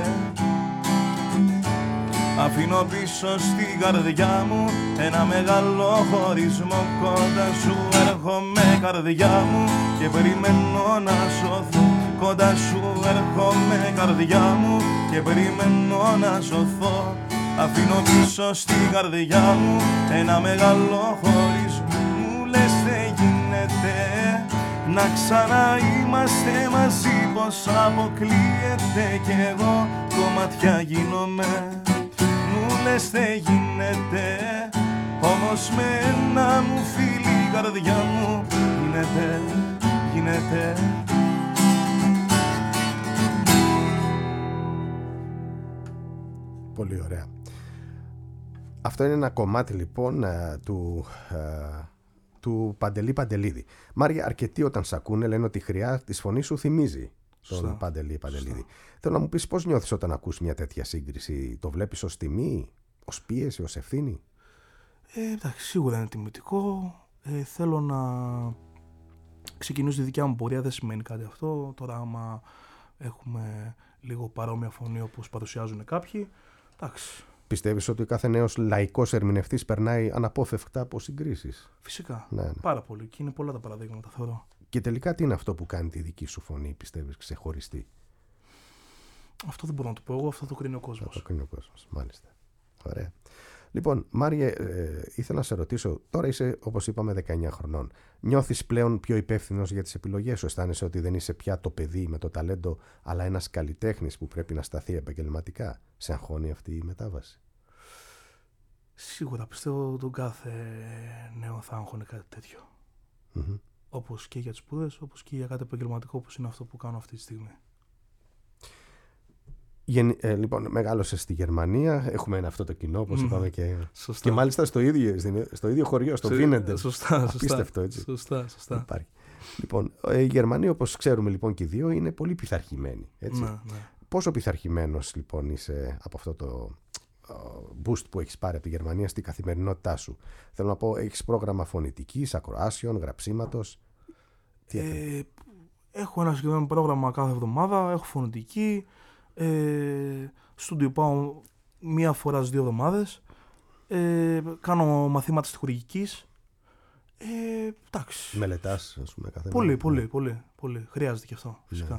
Speaker 3: Αφήνω πίσω στην καρδιά μου ένα μεγάλο χωρισμό. Κοντά σου έρχομαι καρδιά μου και περιμένω να σωθώ. Κοντά σου έρχομαι καρδιά μου και περιμένω να σωθώ. Αφήνω πίσω στην καρδιά μου ένα μεγάλο χωρισμό. Μου λες δεν γίνεται να ξαναείμαστε μαζί, πως αποκλείεται κι εγώ κομμάτια γίνομαι. Μου λες δεν γίνεται, όμως με ένα μου φίλη η καρδιά μου γίνεται, γίνεται.
Speaker 4: Πολύ ωραία. Αυτό είναι ένα κομμάτι λοιπόν του, του Παντελή Παντελίδη. Μάρια, αρκετοί όταν σ' ακούνε λένε ότι η χρειά της φωνής σου θυμίζει τον Στα. Παντελή Παντελίδη. Στα. Θέλω να μου πεις πώς νιώθεις όταν ακούς μια τέτοια σύγκριση? Το βλέπεις ως τιμή, ως πίεση, ως ευθύνη?
Speaker 5: Ε, εντάξει, σίγουρα είναι τιμητικό. Ε, θέλω να ξεκινήσω τη δικιά μου πορεία, δεν σημαίνει κάτι αυτό. Τώρα άμα έχουμε λίγο παρόμοια φωνή όπως παρουσιάζουν κάποιοι, εντάξει.
Speaker 4: Πιστεύεις ότι κάθε νέος λαϊκός ερμηνευτής περνάει αναπόφευκτα από συγκρίσεις?
Speaker 5: Φυσικά,
Speaker 4: ναι, ναι.
Speaker 5: πάρα πολύ, και είναι πολλά τα παραδείγματα, θεωρώ.
Speaker 4: Και τελικά τι είναι αυτό που κάνει τη δική σου φωνή, πιστεύεις, ξεχωριστή?
Speaker 5: Αυτό δεν μπορώ να το πω εγώ, αυτό το κρίνει ο κόσμος.
Speaker 4: Αυτό το κρίνει ο κόσμος, μάλιστα. Ωραία. Λοιπόν, Μάριε, ε, ήθελα να σε ρωτήσω, τώρα είσαι, όπως είπαμε, δεκαεννιά χρονών. Νιώθεις πλέον πιο υπεύθυνος για τις επιλογές σου? Αισθάνεσαι ότι δεν είσαι πια το παιδί με το ταλέντο, αλλά ένας καλλιτέχνης που πρέπει να σταθεί επαγγελματικά? Σε αγχώνει αυτή η μετάβαση?
Speaker 5: Σίγουρα πιστεύω τον κάθε νέο θα άγχωνε κάτι τέτοιο.
Speaker 4: Mm-hmm.
Speaker 5: Όπως και για τις σπουδές, όπως και για κάτι επαγγελματικό, όπως είναι αυτό που κάνω αυτή τη στιγμή.
Speaker 4: Γεν, ε, λοιπόν, μεγάλωσε στη Γερμανία. Έχουμε ένα αυτό το κοινό, όπως mm. είπαμε, και, και μάλιστα στο ίδιο, στο ίδιο χωριό, στο Βίνεντερ.
Speaker 5: Σωστά,
Speaker 4: απίστευτο, έτσι.
Speaker 5: Σωστά, σωστά.
Speaker 4: Υπάρχει. Λοιπόν, η Γερμανία, όπως ξέρουμε λοιπόν και οι δύο, είναι πολύ πειθαρχημένη. Έτσι.
Speaker 5: Ναι, ναι.
Speaker 4: Πόσο πειθαρχημένος λοιπόν είσαι από αυτό το boost που έχεις πάρει από τη Γερμανία στη καθημερινότητά σου? Θέλω να πω, έχεις πρόγραμμα φωνητικής, ακροάσεων, γραψίματος? Τι
Speaker 5: ε, έχω ένα συγκεκριμένο πρόγραμμα κάθε εβδομάδα, έχω φωνητική. Ε, στούντιο πάω μία φορά στις δύο εβδομάδες. Ε, κάνω μαθήματα στιχουργικής. Ε, εντάξει.
Speaker 4: Μελετάς, ας πούμε, κάθε
Speaker 5: πολύ,
Speaker 4: μέρα.
Speaker 5: πολύ, πολύ, πολύ. Χρειάζεται και αυτό, φυσικά.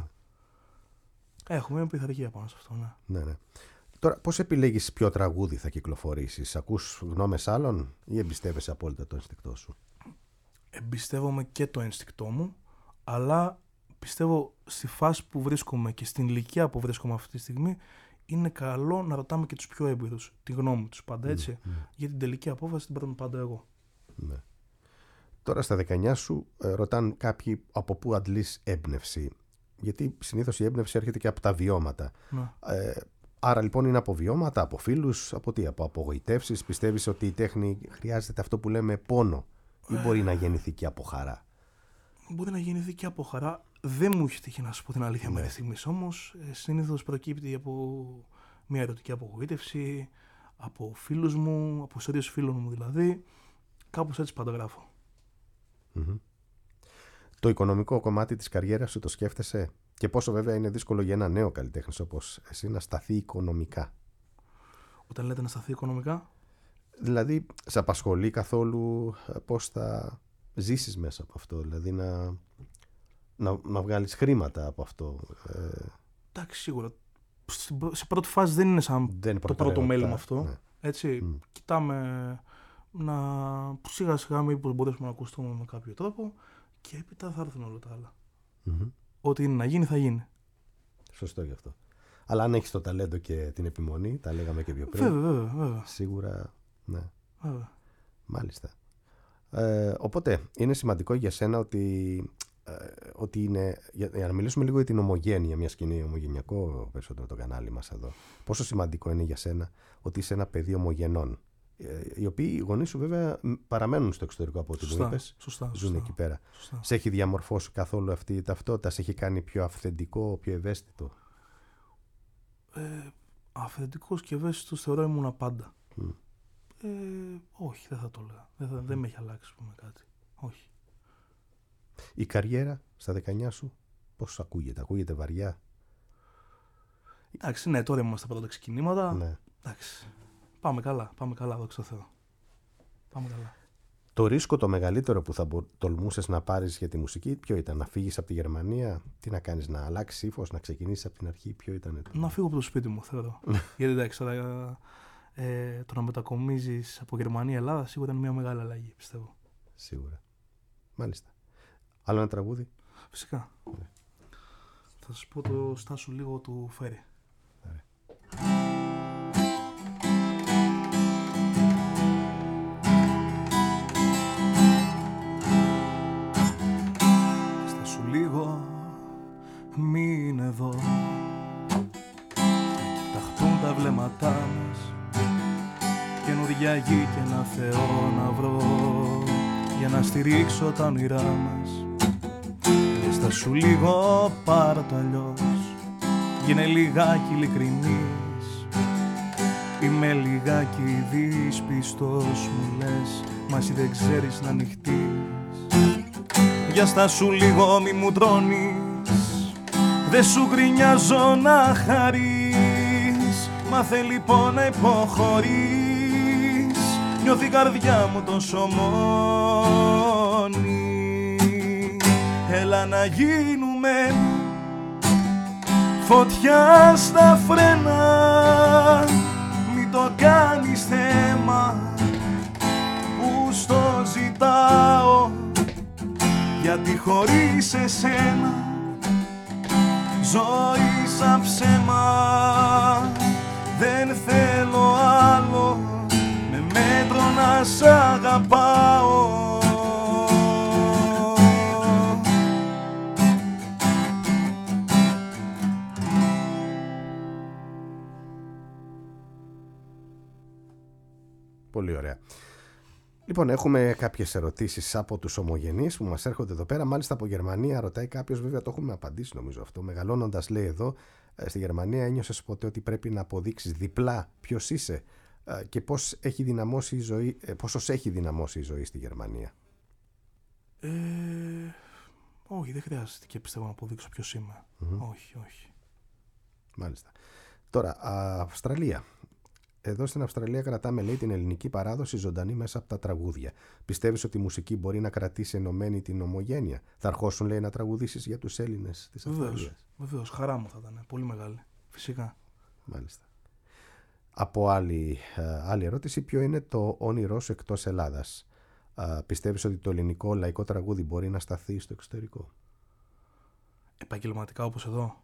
Speaker 4: Ναι.
Speaker 5: Έχουμε μια πειθαρχία πάνω σε αυτό, ναι.
Speaker 4: Ναι, ναι. Τώρα, πώς επιλέγεις ποιο τραγούδι θα κυκλοφορήσεις? Ακούς γνώμες άλλων ή εμπιστεύεσαι απόλυτα το ένστικτό σου?
Speaker 5: Εμπιστεύομαι και το ένστικτό μου, αλλά πιστεύω στη φάση που βρίσκομαι και στην ηλικία που βρίσκομαι αυτή τη στιγμή είναι καλό να ρωτάμε και τους πιο έμπειρους τη γνώμη τους πάντα, έτσι. Mm, mm. Για την τελική απόφαση την παίρνω πάντα εγώ.
Speaker 4: Ναι. Τώρα στα δεκαεννιά σου ε, ρωτάνε κάποιοι από πού αντλείς έμπνευση. Γιατί συνήθως η έμπνευση έρχεται και από τα βιώματα.
Speaker 5: Ναι.
Speaker 4: Ε, άρα λοιπόν είναι από βιώματα, από φίλους, από τι, από απογοητεύσεις? Πιστεύεις ότι η τέχνη χρειάζεται αυτό που λέμε πόνο ή ε... μπορεί να γεννηθεί και από χαρά?
Speaker 5: Μπορεί να γεννηθεί και από χαρά. Δεν μου έχει τύχει να σου πω την αλήθεια μέχρι στιγμής, όμως ε, συνήθως προκύπτει από μια ερωτική απογοήτευση, από φίλους μου, από ιστορίες φίλων μου δηλαδή. Κάπως έτσι πάντα γράφω.
Speaker 4: Mm-hmm. Το οικονομικό κομμάτι της καριέρας σου το σκέφτεσαι? Και πόσο βέβαια είναι δύσκολο για ένα νέο καλλιτέχνη όπως εσύ να σταθεί οικονομικά?
Speaker 5: Όταν λέτε να σταθεί οικονομικά?
Speaker 4: Δηλαδή, σε απασχολεί καθόλου πώς θα ζήσεις μέσα από αυτό? Δηλαδή να, να, να βγάλεις χρήματα από αυτό? Ε...
Speaker 5: Εντάξει, σίγουρα. Σε πρώτη φάση δεν είναι σαν
Speaker 4: δεν
Speaker 5: το πρώτο μέλημα αυτό.
Speaker 4: Ναι.
Speaker 5: Έτσι, mm. κοιτάμε να σιγά σιγά μήπως μπορέσουμε να ακουστούμε με κάποιο τρόπο και έπειτα θα έρθουν όλα τα άλλα.
Speaker 4: Mm-hmm.
Speaker 5: Ό,τι είναι να γίνει θα γίνει.
Speaker 4: Σωστό γι' αυτό. Αλλά αν έχεις το ταλέντο και την επιμονή, τα λέγαμε και πιο πριν.
Speaker 5: Βέβαια, βέβαια, βέβαια.
Speaker 4: Σίγουρα, ναι.
Speaker 5: Βέβαια.
Speaker 4: Μάλιστα. Ε, οπότε, είναι σημαντικό για σένα ότι, ε, ότι είναι, για, για να μιλήσουμε λίγο για την ομογένεια, μια σκηνή ομογενειακό περισσότερο το κανάλι μας εδώ. Πόσο σημαντικό είναι για σένα ότι είσαι ένα παιδί ομογενών, ε, οι οποίοι οι γονείς σου βέβαια παραμένουν στο εξωτερικό από ό,τι μου είπες.
Speaker 5: Σωστά,
Speaker 4: ζουν
Speaker 5: σωστά,
Speaker 4: εκεί πέρα.
Speaker 5: Σωστά.
Speaker 4: Σε έχει διαμορφώσει καθόλου αυτή η ταυτότητα? Σε έχει κάνει πιο αυθεντικό, πιο ευαίσθητο?
Speaker 5: Ε, αυθεντικός και ευαίσθητος θεωρώ ήμουνα πάντα.
Speaker 4: Mm.
Speaker 5: Ε, όχι, δεν θα το λέω. Δεν, θα, δεν με έχει αλλάξει πούμε, κάτι. Όχι.
Speaker 4: Η καριέρα στα δεκαεννιά σου πώς ακούγεται? Ακούγεται βαριά?
Speaker 5: Εντάξει, ναι, τώρα είμαστε πρώτα ξεκινήματα.
Speaker 4: Ναι.
Speaker 5: Εντάξει. Πάμε καλά, πάμε καλά, δόξα τω Θεώ. Πάμε καλά.
Speaker 4: Το ρίσκο το μεγαλύτερο που θα μπο... τολμούσες να πάρεις για τη μουσική, ποιο ήταν? Να φύγεις από τη Γερμανία, τι να κάνεις, να αλλάξεις ύφος, να ξεκινήσεις από την αρχή, ποιο ήταν?
Speaker 5: Να φύγω από το σπίτι μου, θεωρώ. Γιατί εντάξει, τώρα, ε, το να μετακομίζεις από Γερμανία Ελλάδα σίγουρα είναι μια μεγάλη αλλαγή, πιστεύω.
Speaker 4: Σίγουρα. Μάλιστα. Άλλο ένα τραγούδι?
Speaker 5: Φυσικά. Yeah. Θα σας πω το Στάσου λίγο του Φέρι.
Speaker 4: Άρα.
Speaker 3: Στάσου λίγο, μείνε εδώ. Κοιταχτούν τα βλέμματά μας, καινούρια γη και ένα Θεό να βρω, για να στηρίξω τα όνειρά μας. Και στάσου λίγο, πάρ' το αλλιώς, γίνε λιγάκι ειλικρινής. Είμαι λιγάκι δυσπιστός μου λες, μα εσύ δεν ξέρεις να ανοιχτείς. Για στάσου λίγο μη μου τρώνεις, δε σου γκρινιάζω να χαρείς. Μάθε λοιπόν να υποχωρείς, νιώθει η καρδιά μου τόσο μόνη. Έλα να γίνουμε φωτιά στα φρένα, μη το κάνεις θέμα. ψέμα που στο ζητάω, γιατί χωρίς εσένα ζωή σαν ψέμα. Δεν θέλω άλλο με μέτρο να σ' αγαπάω.
Speaker 4: Πολύ ωραία. Λοιπόν, έχουμε κάποιες ερωτήσεις από τους ομογενείς που μας έρχονται εδώ πέρα. Μάλιστα από Γερμανία ρωτάει κάποιος, βέβαια το έχουμε απαντήσει νομίζω αυτό. Μεγαλώνοντας, λέει εδώ, στη Γερμανία ένιωσες ποτέ ότι πρέπει να αποδείξεις διπλά ποιος είσαι και πώς έχει δυναμώσει η ζωή, πόσο έχει δυναμώσει η ζωή στη Γερμανία?
Speaker 5: Ε, όχι, δεν χρειάζεται και πιστεύω να αποδείξω ποιος είμαι. Mm-hmm. Όχι, όχι.
Speaker 4: Μάλιστα. Τώρα, Αυστραλία. Εδώ στην Αυστραλία κρατάμε, λέει, την ελληνική παράδοση ζωντανή μέσα από τα τραγούδια. Πιστεύεις ότι η μουσική μπορεί να κρατήσει ενωμένη την ομογένεια? Θα αρχώσουν, λέει, να τραγουδήσεις για τους Έλληνες της Αυστραλίας?
Speaker 5: Βεβαίως, χαρά μου θα ήταν. Πολύ μεγάλη. Φυσικά.
Speaker 4: Μάλιστα. Από άλλη, άλλη ερώτηση, ποιο είναι το όνειρό σου εκτός Ελλάδας? Πιστεύεις ότι το ελληνικό λαϊκό τραγούδι μπορεί να σταθεί στο εξωτερικό?
Speaker 5: Επαγγελματικά όπως εδώ?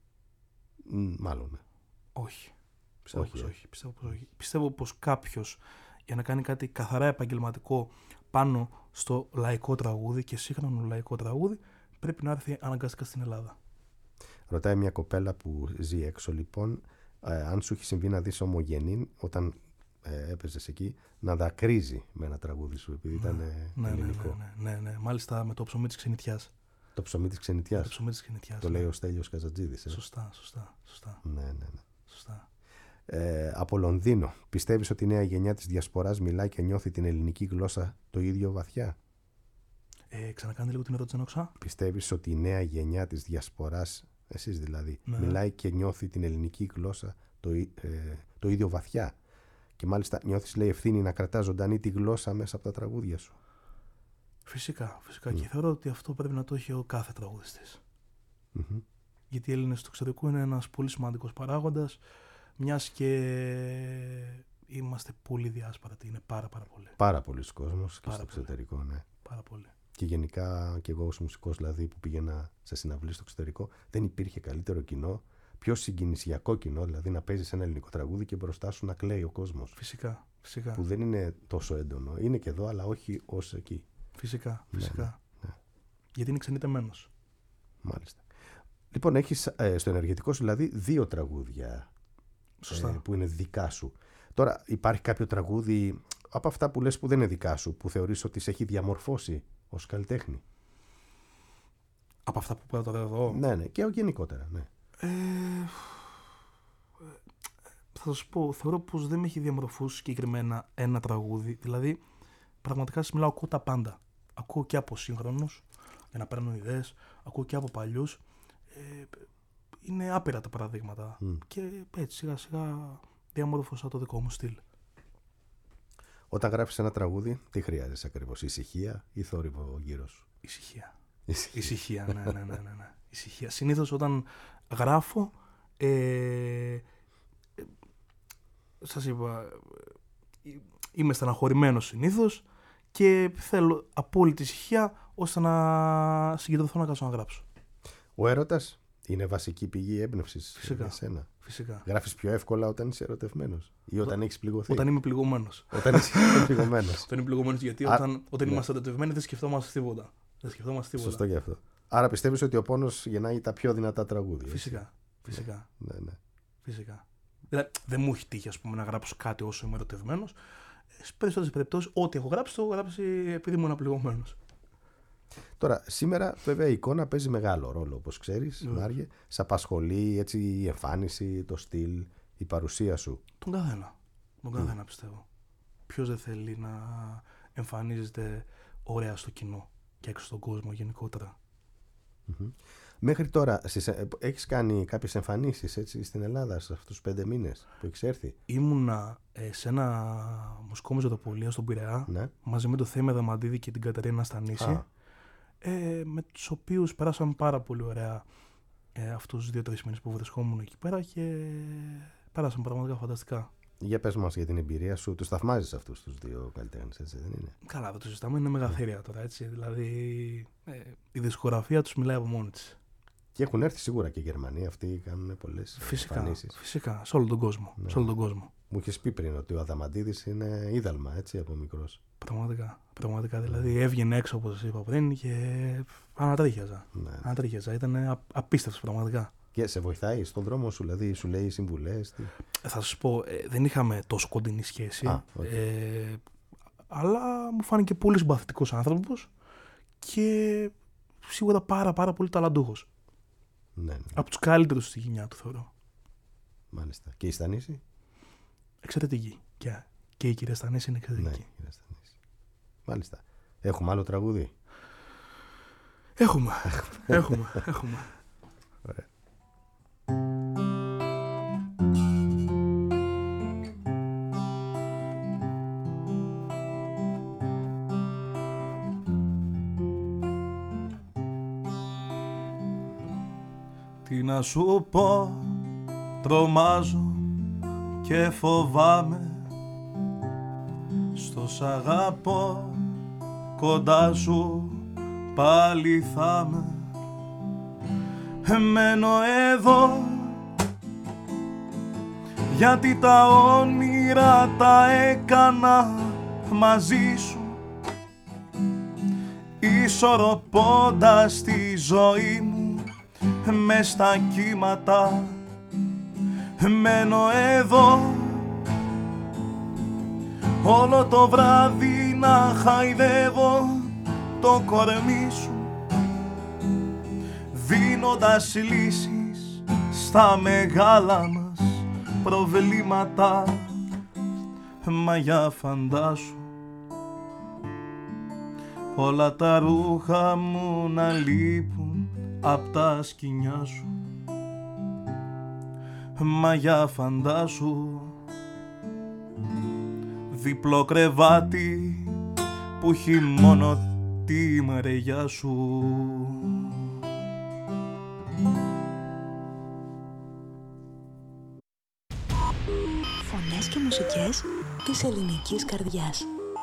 Speaker 4: Μ, μάλλον, ναι.
Speaker 5: Όχι.
Speaker 4: Πιστεύω
Speaker 5: όχι, όχι. όχι. Πιστεύω πως όχι. Πιστεύω πως κάποιος για να κάνει κάτι καθαρά επαγγελματικό πάνω στο λαϊκό τραγούδι και σύγχρονο λαϊκό τραγούδι πρέπει να έρθει αναγκαστικά στην Ελλάδα.
Speaker 4: Ρωτάει μια κοπέλα που ζει έξω, λοιπόν, ε, αν σου έχει συμβεί να δεις ομογενή όταν ε, έπαιζες εκεί να δακρύζει με ένα τραγούδι σου επειδή ναι, ήταν ε,
Speaker 5: ναι,
Speaker 4: ελληνικό?
Speaker 5: Ναι, ναι, ναι, ναι, ναι. Μάλιστα με το ψωμί της ξενιτιάς.
Speaker 4: Το ψωμί της ξενιτιάς.
Speaker 5: Το ψωμί της ξενιτιάς.
Speaker 4: Το
Speaker 5: ναι.
Speaker 4: λέει ο Στέλιος Καζατζίδης. Ε.
Speaker 5: Σωστά, σωστά, σωστά.
Speaker 4: Ναι, ναι, ναι.
Speaker 5: Σωστά.
Speaker 4: Ε, από Λονδίνο. Πιστεύεις ότι η νέα γενιά της διασποράς μιλάει και νιώθει την ελληνική γλώσσα το ίδιο βαθιά?
Speaker 5: Ε, ξανακάντε λίγο την ερώτηση, Νόξα.
Speaker 4: Πιστεύεις ότι η νέα γενιά της διασποράς, εσείς δηλαδή, ναι, μιλάει και νιώθει την ελληνική γλώσσα το, ε, το ίδιο βαθιά? Και μάλιστα νιώθεις, λέει, ευθύνη να κρατάς ζωντανή τη γλώσσα μέσα από τα τραγούδια σου?
Speaker 5: Φυσικά, φυσικά. Mm. Και θεωρώ ότι αυτό πρέπει να το έχει ο κάθε τραγουδιστής.
Speaker 4: Mm-hmm.
Speaker 5: Γιατί οι Έλληνες του εξωτερικού είναι ένας πολύ σημαντικός παράγοντας, μιας και είμαστε πολύ διάσπαρτοι, είναι πάρα πάρα πολύ.
Speaker 4: Πάρα πολλοί κόσμος και
Speaker 5: πάρα
Speaker 4: στο
Speaker 5: πολύ.
Speaker 4: εξωτερικό, ναι.
Speaker 5: Πάρα πολύ.
Speaker 4: Και γενικά και εγώ ως μουσικός, δηλαδή, που πήγαινα σε συναυλίες στο εξωτερικό, δεν υπήρχε καλύτερο κοινό, πιο συγκινησιακό κοινό, δηλαδή να παίζεις ένα ελληνικό τραγούδι και μπροστά σου να κλαίει ο κόσμος.
Speaker 5: Φυσικά, φυσικά.
Speaker 4: Που δεν είναι τόσο έντονο. Είναι και εδώ, αλλά όχι όσο εκεί.
Speaker 5: Φυσικά, φυσικά.
Speaker 4: Ναι, ναι.
Speaker 5: Γιατί είναι ξενιτεμένος.
Speaker 4: Μάλιστα. Λοιπόν, έχεις ε, στο ενεργετικό σου, δηλαδή, δύο τραγούδια ε, που είναι δικά σου. Τώρα, υπάρχει κάποιο τραγούδι από αυτά που λες που δεν είναι δικά σου, που θεωρείς ότι σε έχει διαμορφώσει ως καλλιτέχνη?
Speaker 5: Από αυτά που πέρα εδώ?
Speaker 4: Ναι, ναι, και γενικότερα, ναι.
Speaker 5: Ε, θα σου πω, θεωρώ πως δεν με έχει διαμορφώσει συγκεκριμένα ένα τραγούδι. Δηλαδή, πραγματικά σας μιλάω, ακούω τα πάντα. Ακούω και από σύγχρονους, για να παίρνω ιδέες, ακούω και από παλιούς. Ε, είναι άπειρα τα παραδείγματα. Mm. Και έτσι σιγά σιγά διαμόρφωσα το δικό μου στυλ.
Speaker 4: Όταν γράφεις ένα τραγούδι, τι χρειάζεσαι ακριβώς? Ησυχία ή θόρυβο γύρω σου?
Speaker 5: Ησυχία. Ησυχία, ναι, ναι, ναι, ναι, ναι. Ησυχία. Συνήθως όταν γράφω, ε, ε, σας είπα, ε, είμαι στεναχωρημένος συνήθως και θέλω απόλυτη ησυχία ώστε να συγκεντρωθώ να κάτσω να γράψω.
Speaker 4: Ο έρωτας είναι βασική πηγή έμπνευσης για σένα?
Speaker 5: Φυσικά.
Speaker 4: Γράφεις πιο εύκολα όταν είσαι ερωτευμένος ή όταν έχεις πληγωθεί?
Speaker 5: Όταν είμαι πληγωμένος.
Speaker 4: Όταν είσαι πληγωμένος.
Speaker 5: Όταν είμαι πληγωμένος, γιατί
Speaker 4: Α,
Speaker 5: όταν, όταν
Speaker 4: ναι.
Speaker 5: είμαστε ερωτευμένοι δεν σκεφτόμαστε τίποτα. Δεν σκεφτόμαστε τίποτα.
Speaker 4: Σωστό γι' αυτό. Άρα πιστεύεις ότι ο πόνος γεννάει τα πιο δυνατά τραγούδια?
Speaker 5: Φυσικά. Φυσικά.
Speaker 4: Ναι, ναι.
Speaker 5: Φυσικά. Δηλαδή, δεν μου έχει τύχει, ας πούμε, να γράψω κάτι όσο είμαι ερωτευμένος. Σε περισσότερες περιπτώσεις, ό,τι έχω γράψει, το έχω γράψει επειδή ήμουν πληγωμένος.
Speaker 4: Τώρα, σήμερα βέβαια η εικόνα παίζει μεγάλο ρόλο, όπως ξέρεις, mm. Μάριε. Σε απασχολεί έτσι η εμφάνιση, το στυλ, η παρουσία σου?
Speaker 5: Τον καθένα. Τον mm. καθένα, πιστεύω. Ποιος δεν θέλει να εμφανίζεται ωραία στο κοινό και έξω στον κόσμο γενικότερα?
Speaker 4: Mm-hmm. Μέχρι τώρα έχεις κάνει κάποιες εμφανίσεις έτσι στην Ελλάδα σε αυτούς τους πέντε μήνες που έχεις έρθει?
Speaker 5: Ήμουνα ε, σε ένα μουσικό μεζοδοπολείο στον Πειραιά, ναι, μαζί με τον Θέμη Αδαμαντίδη και την Κατερίνα Στανίση, ε, με τους οποίους περάσαμε πάρα πολύ ωραία ε, αυτούς τους δύο-τρεις μήνες που βρισκόμουν εκεί πέρα και περάσαμε πραγματικά φανταστικά.
Speaker 4: Για πες μας για την εμπειρία σου. Τους θαυμάζεις αυτούς τους δύο καλλιτέχνες, έτσι δεν είναι?
Speaker 5: Καλά, δεν το συζητάμε, είναι μεγαθύρια τώρα, έτσι. Δηλαδή, ε, η δισκογραφία τους μιλάει από μόνη της.
Speaker 4: Και έχουν έρθει σίγουρα και οι Γερμανοί, αυτοί κάνουν πολλές εμφανίσεις.
Speaker 5: Φυσικά, σε όλο τον κόσμο.
Speaker 4: Ναι.
Speaker 5: Σε όλο τον κόσμο.
Speaker 4: Μου είχες πει πριν ότι ο Αδαμαντίδης είναι είδαλμα, έτσι, από μικρός.
Speaker 5: Πραγματικά. Πραγματικά. Δηλαδή, έβγαινε έξω, όπως σας είπα πριν, και ανατρίχιαζα.
Speaker 4: Ναι.
Speaker 5: Ανατρίχιαζα. Ήταν απίστευτος, πραγματικά.
Speaker 4: Και σε βοηθάει στον δρόμο σου, δηλαδή σου λέει συμβουλές? Τι...
Speaker 5: Θα σας πω, ε, δεν είχαμε τόσο κοντινή σχέση.
Speaker 4: Α, okay.
Speaker 5: ε, αλλά μου φάνηκε πολύ συμπαθητικός άνθρωπος και σίγουρα πάρα πάρα πολύ ταλαντούχος.
Speaker 4: Ναι, ναι.
Speaker 5: Από τους καλύτερους στη γενιά του, θεωρώ.
Speaker 4: Μάλιστα. Και η Στανίση?
Speaker 5: Εξαιρετική. Και, και η κυρία Στανίση είναι εξαιρετική.
Speaker 4: Ναι, κυρία Στανίση. Μάλιστα. Έχουμε άλλο τραγούδι?
Speaker 5: Έχουμε. έχουμε. έχουμε.
Speaker 4: Ωραία.
Speaker 3: Τι να σου πω, τρομάζω και φοβάμαι, στο σ' αγαπώ, κοντά σου πάλι θα με. Μένω εδώ γιατί τα όνειρα τα έκανα μαζί σου, ισορροπώντας τη ζωή μου μες στα κύματα. Μένω εδώ όλο το βράδυ να χαϊδεύω το κορμί σου, δίνοντας λύσεις στα μεγάλα μας προβλήματα. Μα για φαντάσου όλα τα ρούχα μου να λείπουν απ' τα σκοινιά σου. Μα για φαντάσου διπλό κρεβάτι που έχει μόνο τη μεριά σου.
Speaker 6: Φωνές και μουσικές της ελληνικής καρδιάς.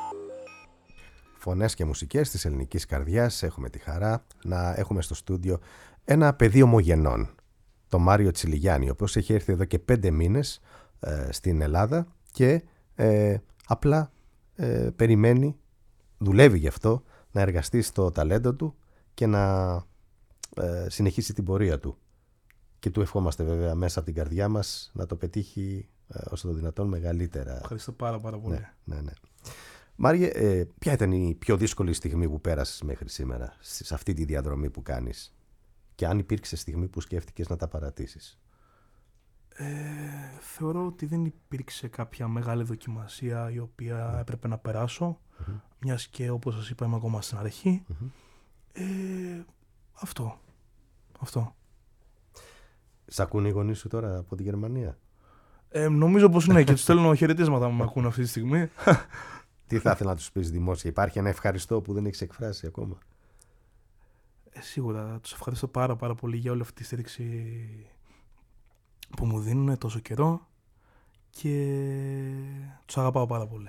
Speaker 4: Φωνές και μουσικές της ελληνικής καρδιάς. Έχουμε τη χαρά να έχουμε στο στούντιο ένα παιδί ομογενών, τον Μάριο Τσιλιγιάννη, ο οποίος έχει έρθει εδώ και πέντε μήνες ε, στην Ελλάδα και ε, απλά ε, περιμένει, δουλεύει γι' αυτό, να εργαστεί στο ταλέντο του και να ε, συνεχίσει την πορεία του. Και του ευχόμαστε βέβαια μέσα από την καρδιά μας να το πετύχει ε, όσο το δυνατόν μεγαλύτερα.
Speaker 5: Ευχαριστώ πάρα πάρα πολύ.
Speaker 4: Ναι, ναι, ναι. Μάριε, ε, ποια ήταν η πιο δύσκολη στιγμή που πέρασες μέχρι σήμερα σε αυτή τη διαδρομή που κάνεις, και αν υπήρξε στιγμή που σκέφτηκες να τα παρατήσεις?
Speaker 5: Ε, θεωρώ ότι δεν υπήρξε κάποια μεγάλη δοκιμασία η οποία έπρεπε να περάσω, mm-hmm. μιας και όπως σας είπα είμαι ακόμα στην αρχή. Mm-hmm. ε, αυτό αυτό
Speaker 4: Σ' ακούνε οι γονείς σου τώρα από τη Γερμανία?
Speaker 5: ε, νομίζω πως ναι, και τους στέλνω χαιρετίσματα που με ακούν αυτή τη στιγμή.
Speaker 4: Τι θα ήθελα να τους πεις δημόσια? Υπάρχει ένα ευχαριστώ που δεν έχεις εκφράσει ακόμα?
Speaker 5: Ε, σίγουρα τους ευχαριστώ πάρα πάρα πολύ για όλη αυτή τη στήριξη που μου δίνουν τόσο καιρό και τους αγαπάω πάρα πολύ.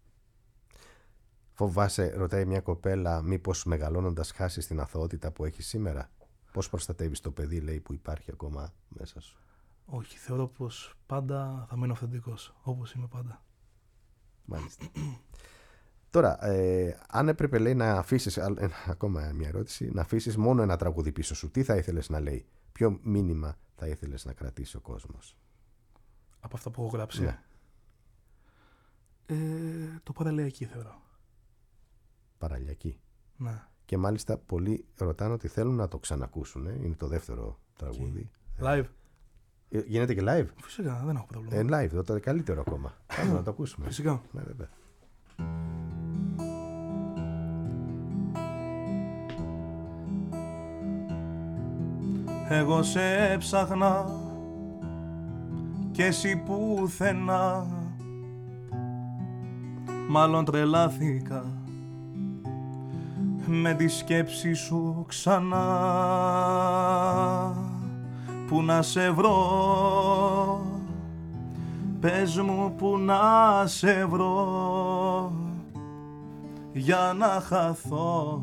Speaker 4: Φοβάσαι, ρωτάει μια κοπέλα, μήπως μεγαλώνοντας χάσεις την αθωότητα που έχεις σήμερα? Πώς προστατεύεις το παιδί, λέει, που υπάρχει ακόμα μέσα σου? Όχι,
Speaker 5: θεωρώ πως πάντα θα μείνω αυθεντικός, όπως είμαι πάντα.
Speaker 4: Μάλιστα. Τώρα, ε, αν έπρεπε, λέει, να αφήσεις, ε, ακόμα μια ερώτηση, να αφήσεις μόνο ένα τραγούδι πίσω σου, τι θα ήθελες να λέει? Ποιο μήνυμα θα ήθελες να κρατήσει ο κόσμος
Speaker 5: από αυτά που έχω γράψει?
Speaker 4: Ναι.
Speaker 5: Ε, το παραλιακή θεωρώ.
Speaker 4: Παραλιακή.
Speaker 5: Ναι.
Speaker 4: Και μάλιστα πολλοί ρωτάνε ότι θέλουν να το ξανακούσουν. Ε. Είναι το δεύτερο τραγούδι.
Speaker 5: Okay. Live.
Speaker 4: Ε, γίνεται και live?
Speaker 5: Φυσικά, δεν έχω πρόβλημα.
Speaker 4: Ε, live, το καλύτερο ακόμα. Πάμε να το ακούσουμε.
Speaker 5: Φυσικά.
Speaker 4: Ναι, βέβαια.
Speaker 3: Εγώ σε έψαχνα και εσύ πουθενά, μάλλον τρελάθηκα με τη σκέψη σου ξανά. Που να σε βρω πες μου που να σε βρω για να χαθώ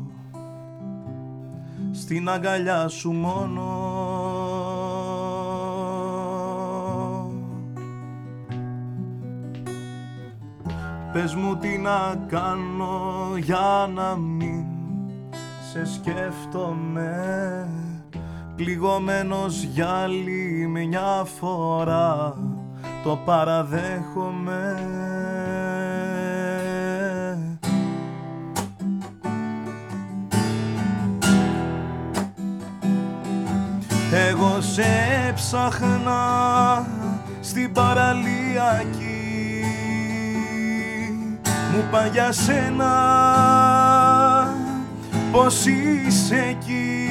Speaker 3: στην αγκαλιά σου μόνο. Πες μου τι να κάνω για να μην σε σκέφτομαι, πληγωμένος για άλλη μια φορά το παραδέχομαι. Εγώ σε έψαχνα στην παραλιακή, μου είπα για σένα πως είσαι εκεί.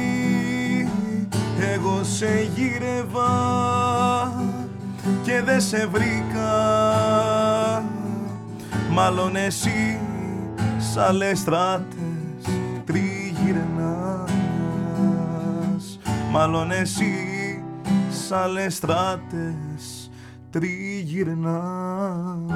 Speaker 3: Εγώ σε γύρευα και δεν σε βρήκα, μάλλον εσύ σ' άλλες στράτες τριγυρνάς, μάλλον εσύ σ' άλλες στράτες τριγυρνάς.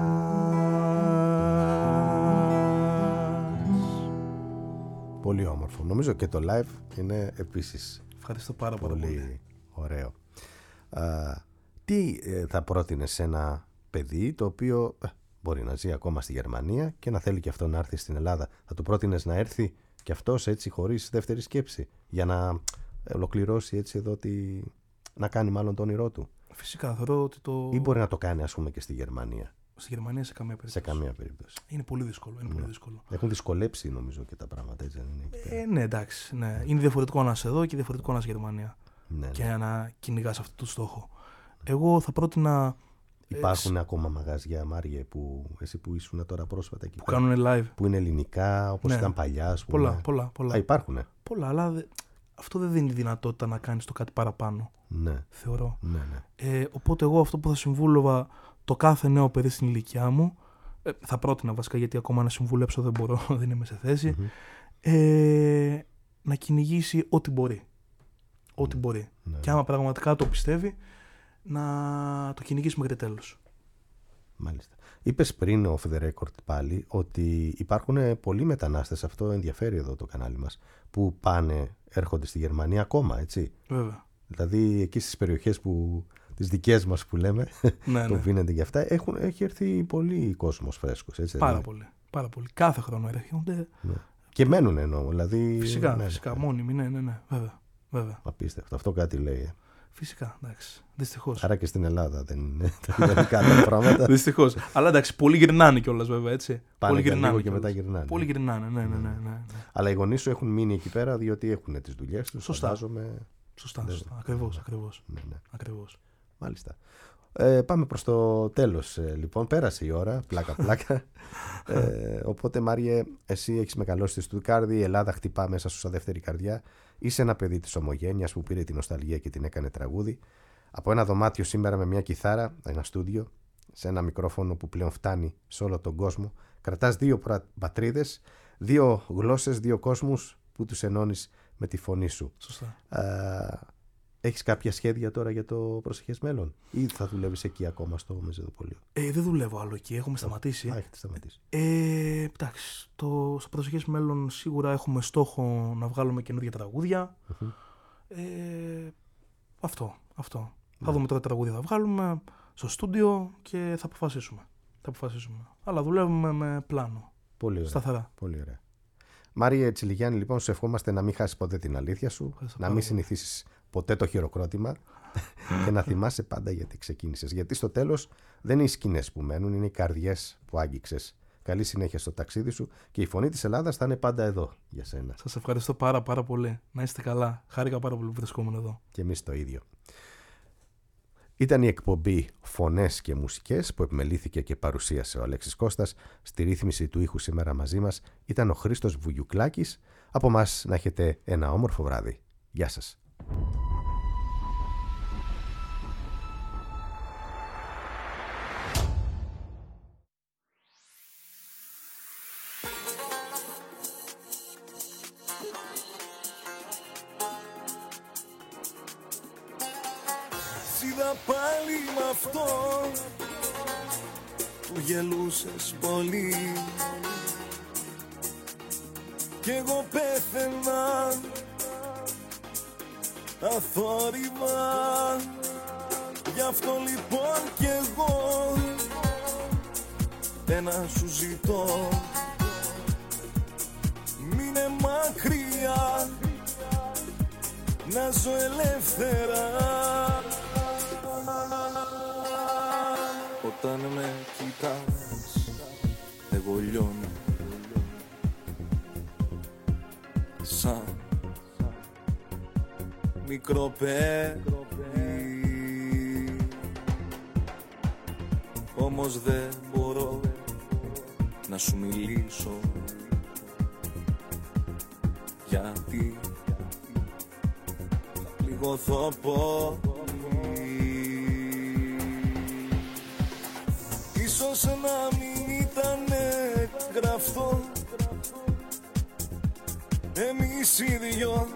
Speaker 4: Πολύ όμορφο. Νομίζω και το live είναι επίσης
Speaker 5: Ευχαριστώ πάρα, πάρα
Speaker 4: πολύ,
Speaker 5: πολύ.
Speaker 4: ωραίο. Α, τι ε, θα πρότεινες σε ένα παιδί το οποίο ε, μπορεί να ζει ακόμα στη Γερμανία και να θέλει και αυτό να έρθει στην Ελλάδα? Θα του πρότεινες να έρθει και αυτός έτσι χωρίς δεύτερη σκέψη για να ολοκληρώσει έτσι εδώ τη... να κάνει μάλλον το όνειρό του?
Speaker 5: Φυσικά θεωρώ ότι το...
Speaker 4: Ή μπορεί να το κάνει ας πούμε και στη Γερμανία?
Speaker 5: Στη Γερμανία σε καμία περίπτωση.
Speaker 4: Σε καμία περίπτωση.
Speaker 5: Είναι πολύ δύσκολο. Είναι
Speaker 4: Ναι.
Speaker 5: πολύ δύσκολο.
Speaker 4: Έχουν δυσκολέψει νομίζω και τα πράγματα, έτσι δεν είναι? εκεί πέρα?
Speaker 5: Ε, ναι, εντάξει. Ναι. Είναι διαφορετικό να είσαι εδώ και διαφορετικό να είσαι στη Γερμανία.
Speaker 4: Ναι, ναι.
Speaker 5: Και να κυνηγάς αυτό το στόχο. Εγώ θα πρότεινα.
Speaker 4: Υπάρχουν ακόμα μαγαζιά, Μάριε, που εσύ που ήσουν τώρα πρόσφατα εκεί
Speaker 5: Που
Speaker 4: πέρα,
Speaker 5: κάνουν live.
Speaker 4: που είναι ελληνικά όπως
Speaker 5: Ναι.
Speaker 4: ήταν παλιά, ας πούμε?
Speaker 5: Πολλά, πολλά, πολλά.
Speaker 4: Α, υπάρχουνε.
Speaker 5: Πολλά, αλλά δε... αυτό δεν δίνει δυνατότητα να κάνεις το κάτι παραπάνω.
Speaker 4: Ναι,
Speaker 5: Θεωρώ.
Speaker 4: ναι, ναι.
Speaker 5: Ε, οπότε εγώ αυτό που θα συμβούλευα το κάθε νέο παιδί στην ηλικιά μου, ε, θα πρότεινα βασικά γιατί ακόμα να συμβουλέψω δεν μπορώ, δεν είμαι σε θέση,
Speaker 4: Μμμ.
Speaker 5: ε, να κυνηγήσει ό,τι μπορεί. Ό,τι μπορεί.
Speaker 4: Ναι,
Speaker 5: Και άμα πραγματικά το πιστεύει, να το κυνηγήσει μέχρι τέλους.
Speaker 4: μάλιστα. Είπες πριν off the record πάλι ότι υπάρχουν πολλοί μετανάστες, αυτό ενδιαφέρει εδώ το κανάλι μας, που πάνε, έρχονται στη Γερμανία ακόμα, έτσι?
Speaker 5: Βέβαια.
Speaker 4: Δηλαδή εκεί στις περιοχές που, τις δικές μας που λέμε,
Speaker 5: Ναι,
Speaker 4: το
Speaker 5: ναι.
Speaker 4: Βίνεντε και αυτά, έχουν, έχει έρθει πολύ κόσμος φρέσκος, έτσι?
Speaker 5: Πάρα
Speaker 4: δεν
Speaker 5: πολύ. Πάρα πολύ. Κάθε χρόνο έρχονται.
Speaker 4: είναι? Ναι. Και μένουν εννοώ, δηλαδή...
Speaker 5: Φυσικά,
Speaker 4: ναι,
Speaker 5: φυσικά. Μόνιμοι, ναι, ναι, ναι. Βέβαια. Βέβαια.
Speaker 4: Απίστευτο, αυτό κάτι λέει. ε.
Speaker 5: Φυσικά, εντάξει. Δυστυχώς.
Speaker 4: Άρα και στην Ελλάδα δεν είναι τα ιδανικά τα πράγματα.
Speaker 5: Δυστυχώς. Αλλά εντάξει, πολλοί γυρνάνε κιόλας, βέβαια, έτσι.
Speaker 4: Πάνε
Speaker 5: Πολλοί
Speaker 4: για λίγο
Speaker 5: γυρνάνε
Speaker 4: και μετά
Speaker 5: κιόλας.
Speaker 4: γυρνάνε.
Speaker 5: Πολλοί γυρνάνε, ναι, ναι, ναι. ναι, ναι.
Speaker 4: Αλλά οι γονείς σου έχουν μείνει εκεί πέρα διότι έχουν τις δουλειές τους.
Speaker 5: Σωστά.
Speaker 4: Φαντάζομαι.
Speaker 5: Σωστά,
Speaker 4: Ναι,
Speaker 5: σωστά.
Speaker 4: ναι.
Speaker 5: Ακριβώς, ακριβώς.
Speaker 4: Ναι, ναι.
Speaker 5: Ακριβώς.
Speaker 4: Μάλιστα. Ε, πάμε προς το τέλος ε, λοιπόν. Πέρασε η ώρα, πλάκα πλάκα. ε, οπότε Μάριε, εσύ έχεις μεγαλώσει στη Στουτγκάρδη, η Ελλάδα χτυπά μέσα σου σαν δεύτερη καρδιά. Είσαι ένα παιδί της ομογένειας που πήρε την νοσταλγία και την έκανε τραγούδι. Από ένα δωμάτιο σήμερα με μια κιθάρα, ένα στούντιο, σε ένα μικρόφωνο που πλέον φτάνει σε όλο τον κόσμο, κρατάς δύο πατρίδες, δύο γλώσσες, δύο κόσμους που τους ενώνεις με τη φωνή σου.
Speaker 5: Σωστά.
Speaker 4: Α, έχεις κάποια σχέδια τώρα για το προσεχές μέλλον ή θα δουλεύεις εκεί ακόμα στο Μεζεδοπολείο?
Speaker 5: Ε, δεν δουλεύω άλλο εκεί, έχουμε σταματήσει.
Speaker 4: Α, έχετε σταματήσει.
Speaker 5: Ε, εντάξει, το, στο προσεχές μέλλον σίγουρα έχουμε στόχο να βγάλουμε καινούργια τραγούδια.
Speaker 4: Μμμ.
Speaker 5: Ε, αυτό, αυτό.
Speaker 4: Ναι.
Speaker 5: Θα δούμε τώρα τι τραγούδια θα βγάλουμε στο στούντιο και θα αποφασίσουμε. Θα αποφασίσουμε. Αλλά δουλεύουμε με πλάνο.
Speaker 4: Πολύ ωραία.
Speaker 5: Σταθερά.
Speaker 4: Πολύ ωραία. Μάρια Τσιλιγιάννη, λοιπόν, σου ευχόμαστε να μην χάσεις ποτέ την αλήθεια σου,
Speaker 5: Ευχαριστώ
Speaker 4: να
Speaker 5: πάρα
Speaker 4: μην
Speaker 5: πολύ.
Speaker 4: συνηθίσεις ποτέ το χειροκρότημα και να θυμάσαι πάντα γιατί ξεκίνησες. Γιατί στο τέλος δεν είναι οι σκηνές που μένουν, είναι οι καρδιές που άγγιξες. Καλή συνέχεια στο ταξίδι σου και η φωνή της Ελλάδας θα είναι πάντα εδώ για σένα.
Speaker 5: Σας ευχαριστώ πάρα πάρα πολύ. Να είστε καλά. Χάρηκα πάρα πολύ που βρισκόμουν εδώ.
Speaker 4: Και εμείς το ίδιο. Ήταν η εκπομπή «Φωνές και μουσικές» που επιμελήθηκε και παρουσίασε ο Αλέξης Κώστας. Στη ρύθμιση του ήχου σήμερα μαζί μας ήταν ο Χρήστος Βουγιουκλάκης. Από μας να έχετε ένα όμορφο βράδυ. Γεια σας.
Speaker 3: Είδα πάλι μ' αυτό που γελούσες πολύ κι εγώ πέθαινα αθόρυβα. Γι' αυτό λοιπόν κι εγώ ένα σου ζητώ, μείνε μακριά να ζω ελεύθερα. Όταν με κοιτάς εγώ λιώνω σαν μικρό παιδί, όμως δεν μπορώ να σου μιλήσω γιατί θα πληγωθώ πολύ. Ίσως να μην ήταν γραφτό εμείς οι δυο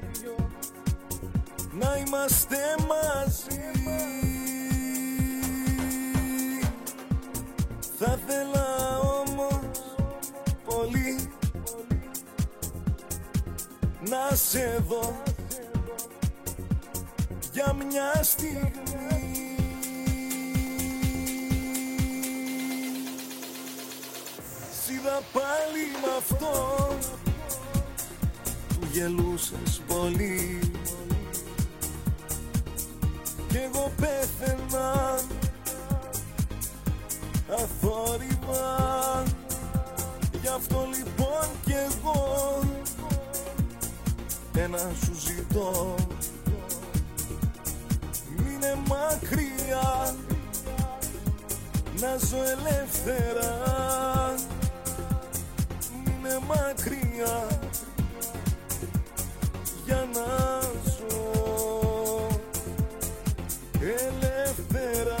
Speaker 3: να είμαστε μαζί. Θα θέλα όμως πολύ να σε δω για μια στιγμή. Σ' είδα πάλι μ' αυτό που γελούσες πολύ κι εγώ πέθαινα αθόρυβα. Γι' αυτό λοιπόν κι εγώ ένα σου ζητώ, μείνε μακριά να ζω ελεύθερα. Μείνε μακριά για να ζω ελεύθερα.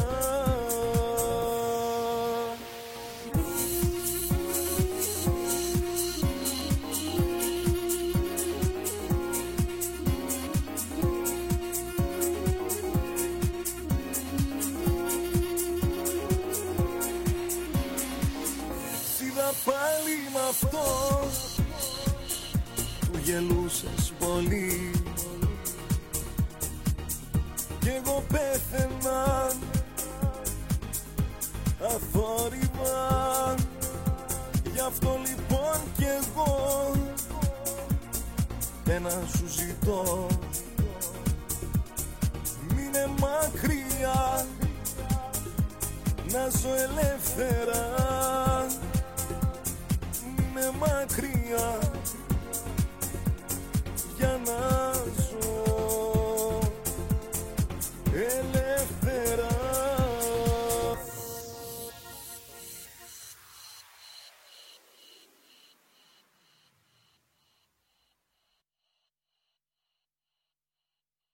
Speaker 3: Πάλι μ' αυτό που γελούσες πολύ κι εγώ πέθαινα αθόρυβα. Γι' αυτό λοιπόν κι εγώ ένα σου ζητώ, μείνε μακριά να ζω ελεύθερα.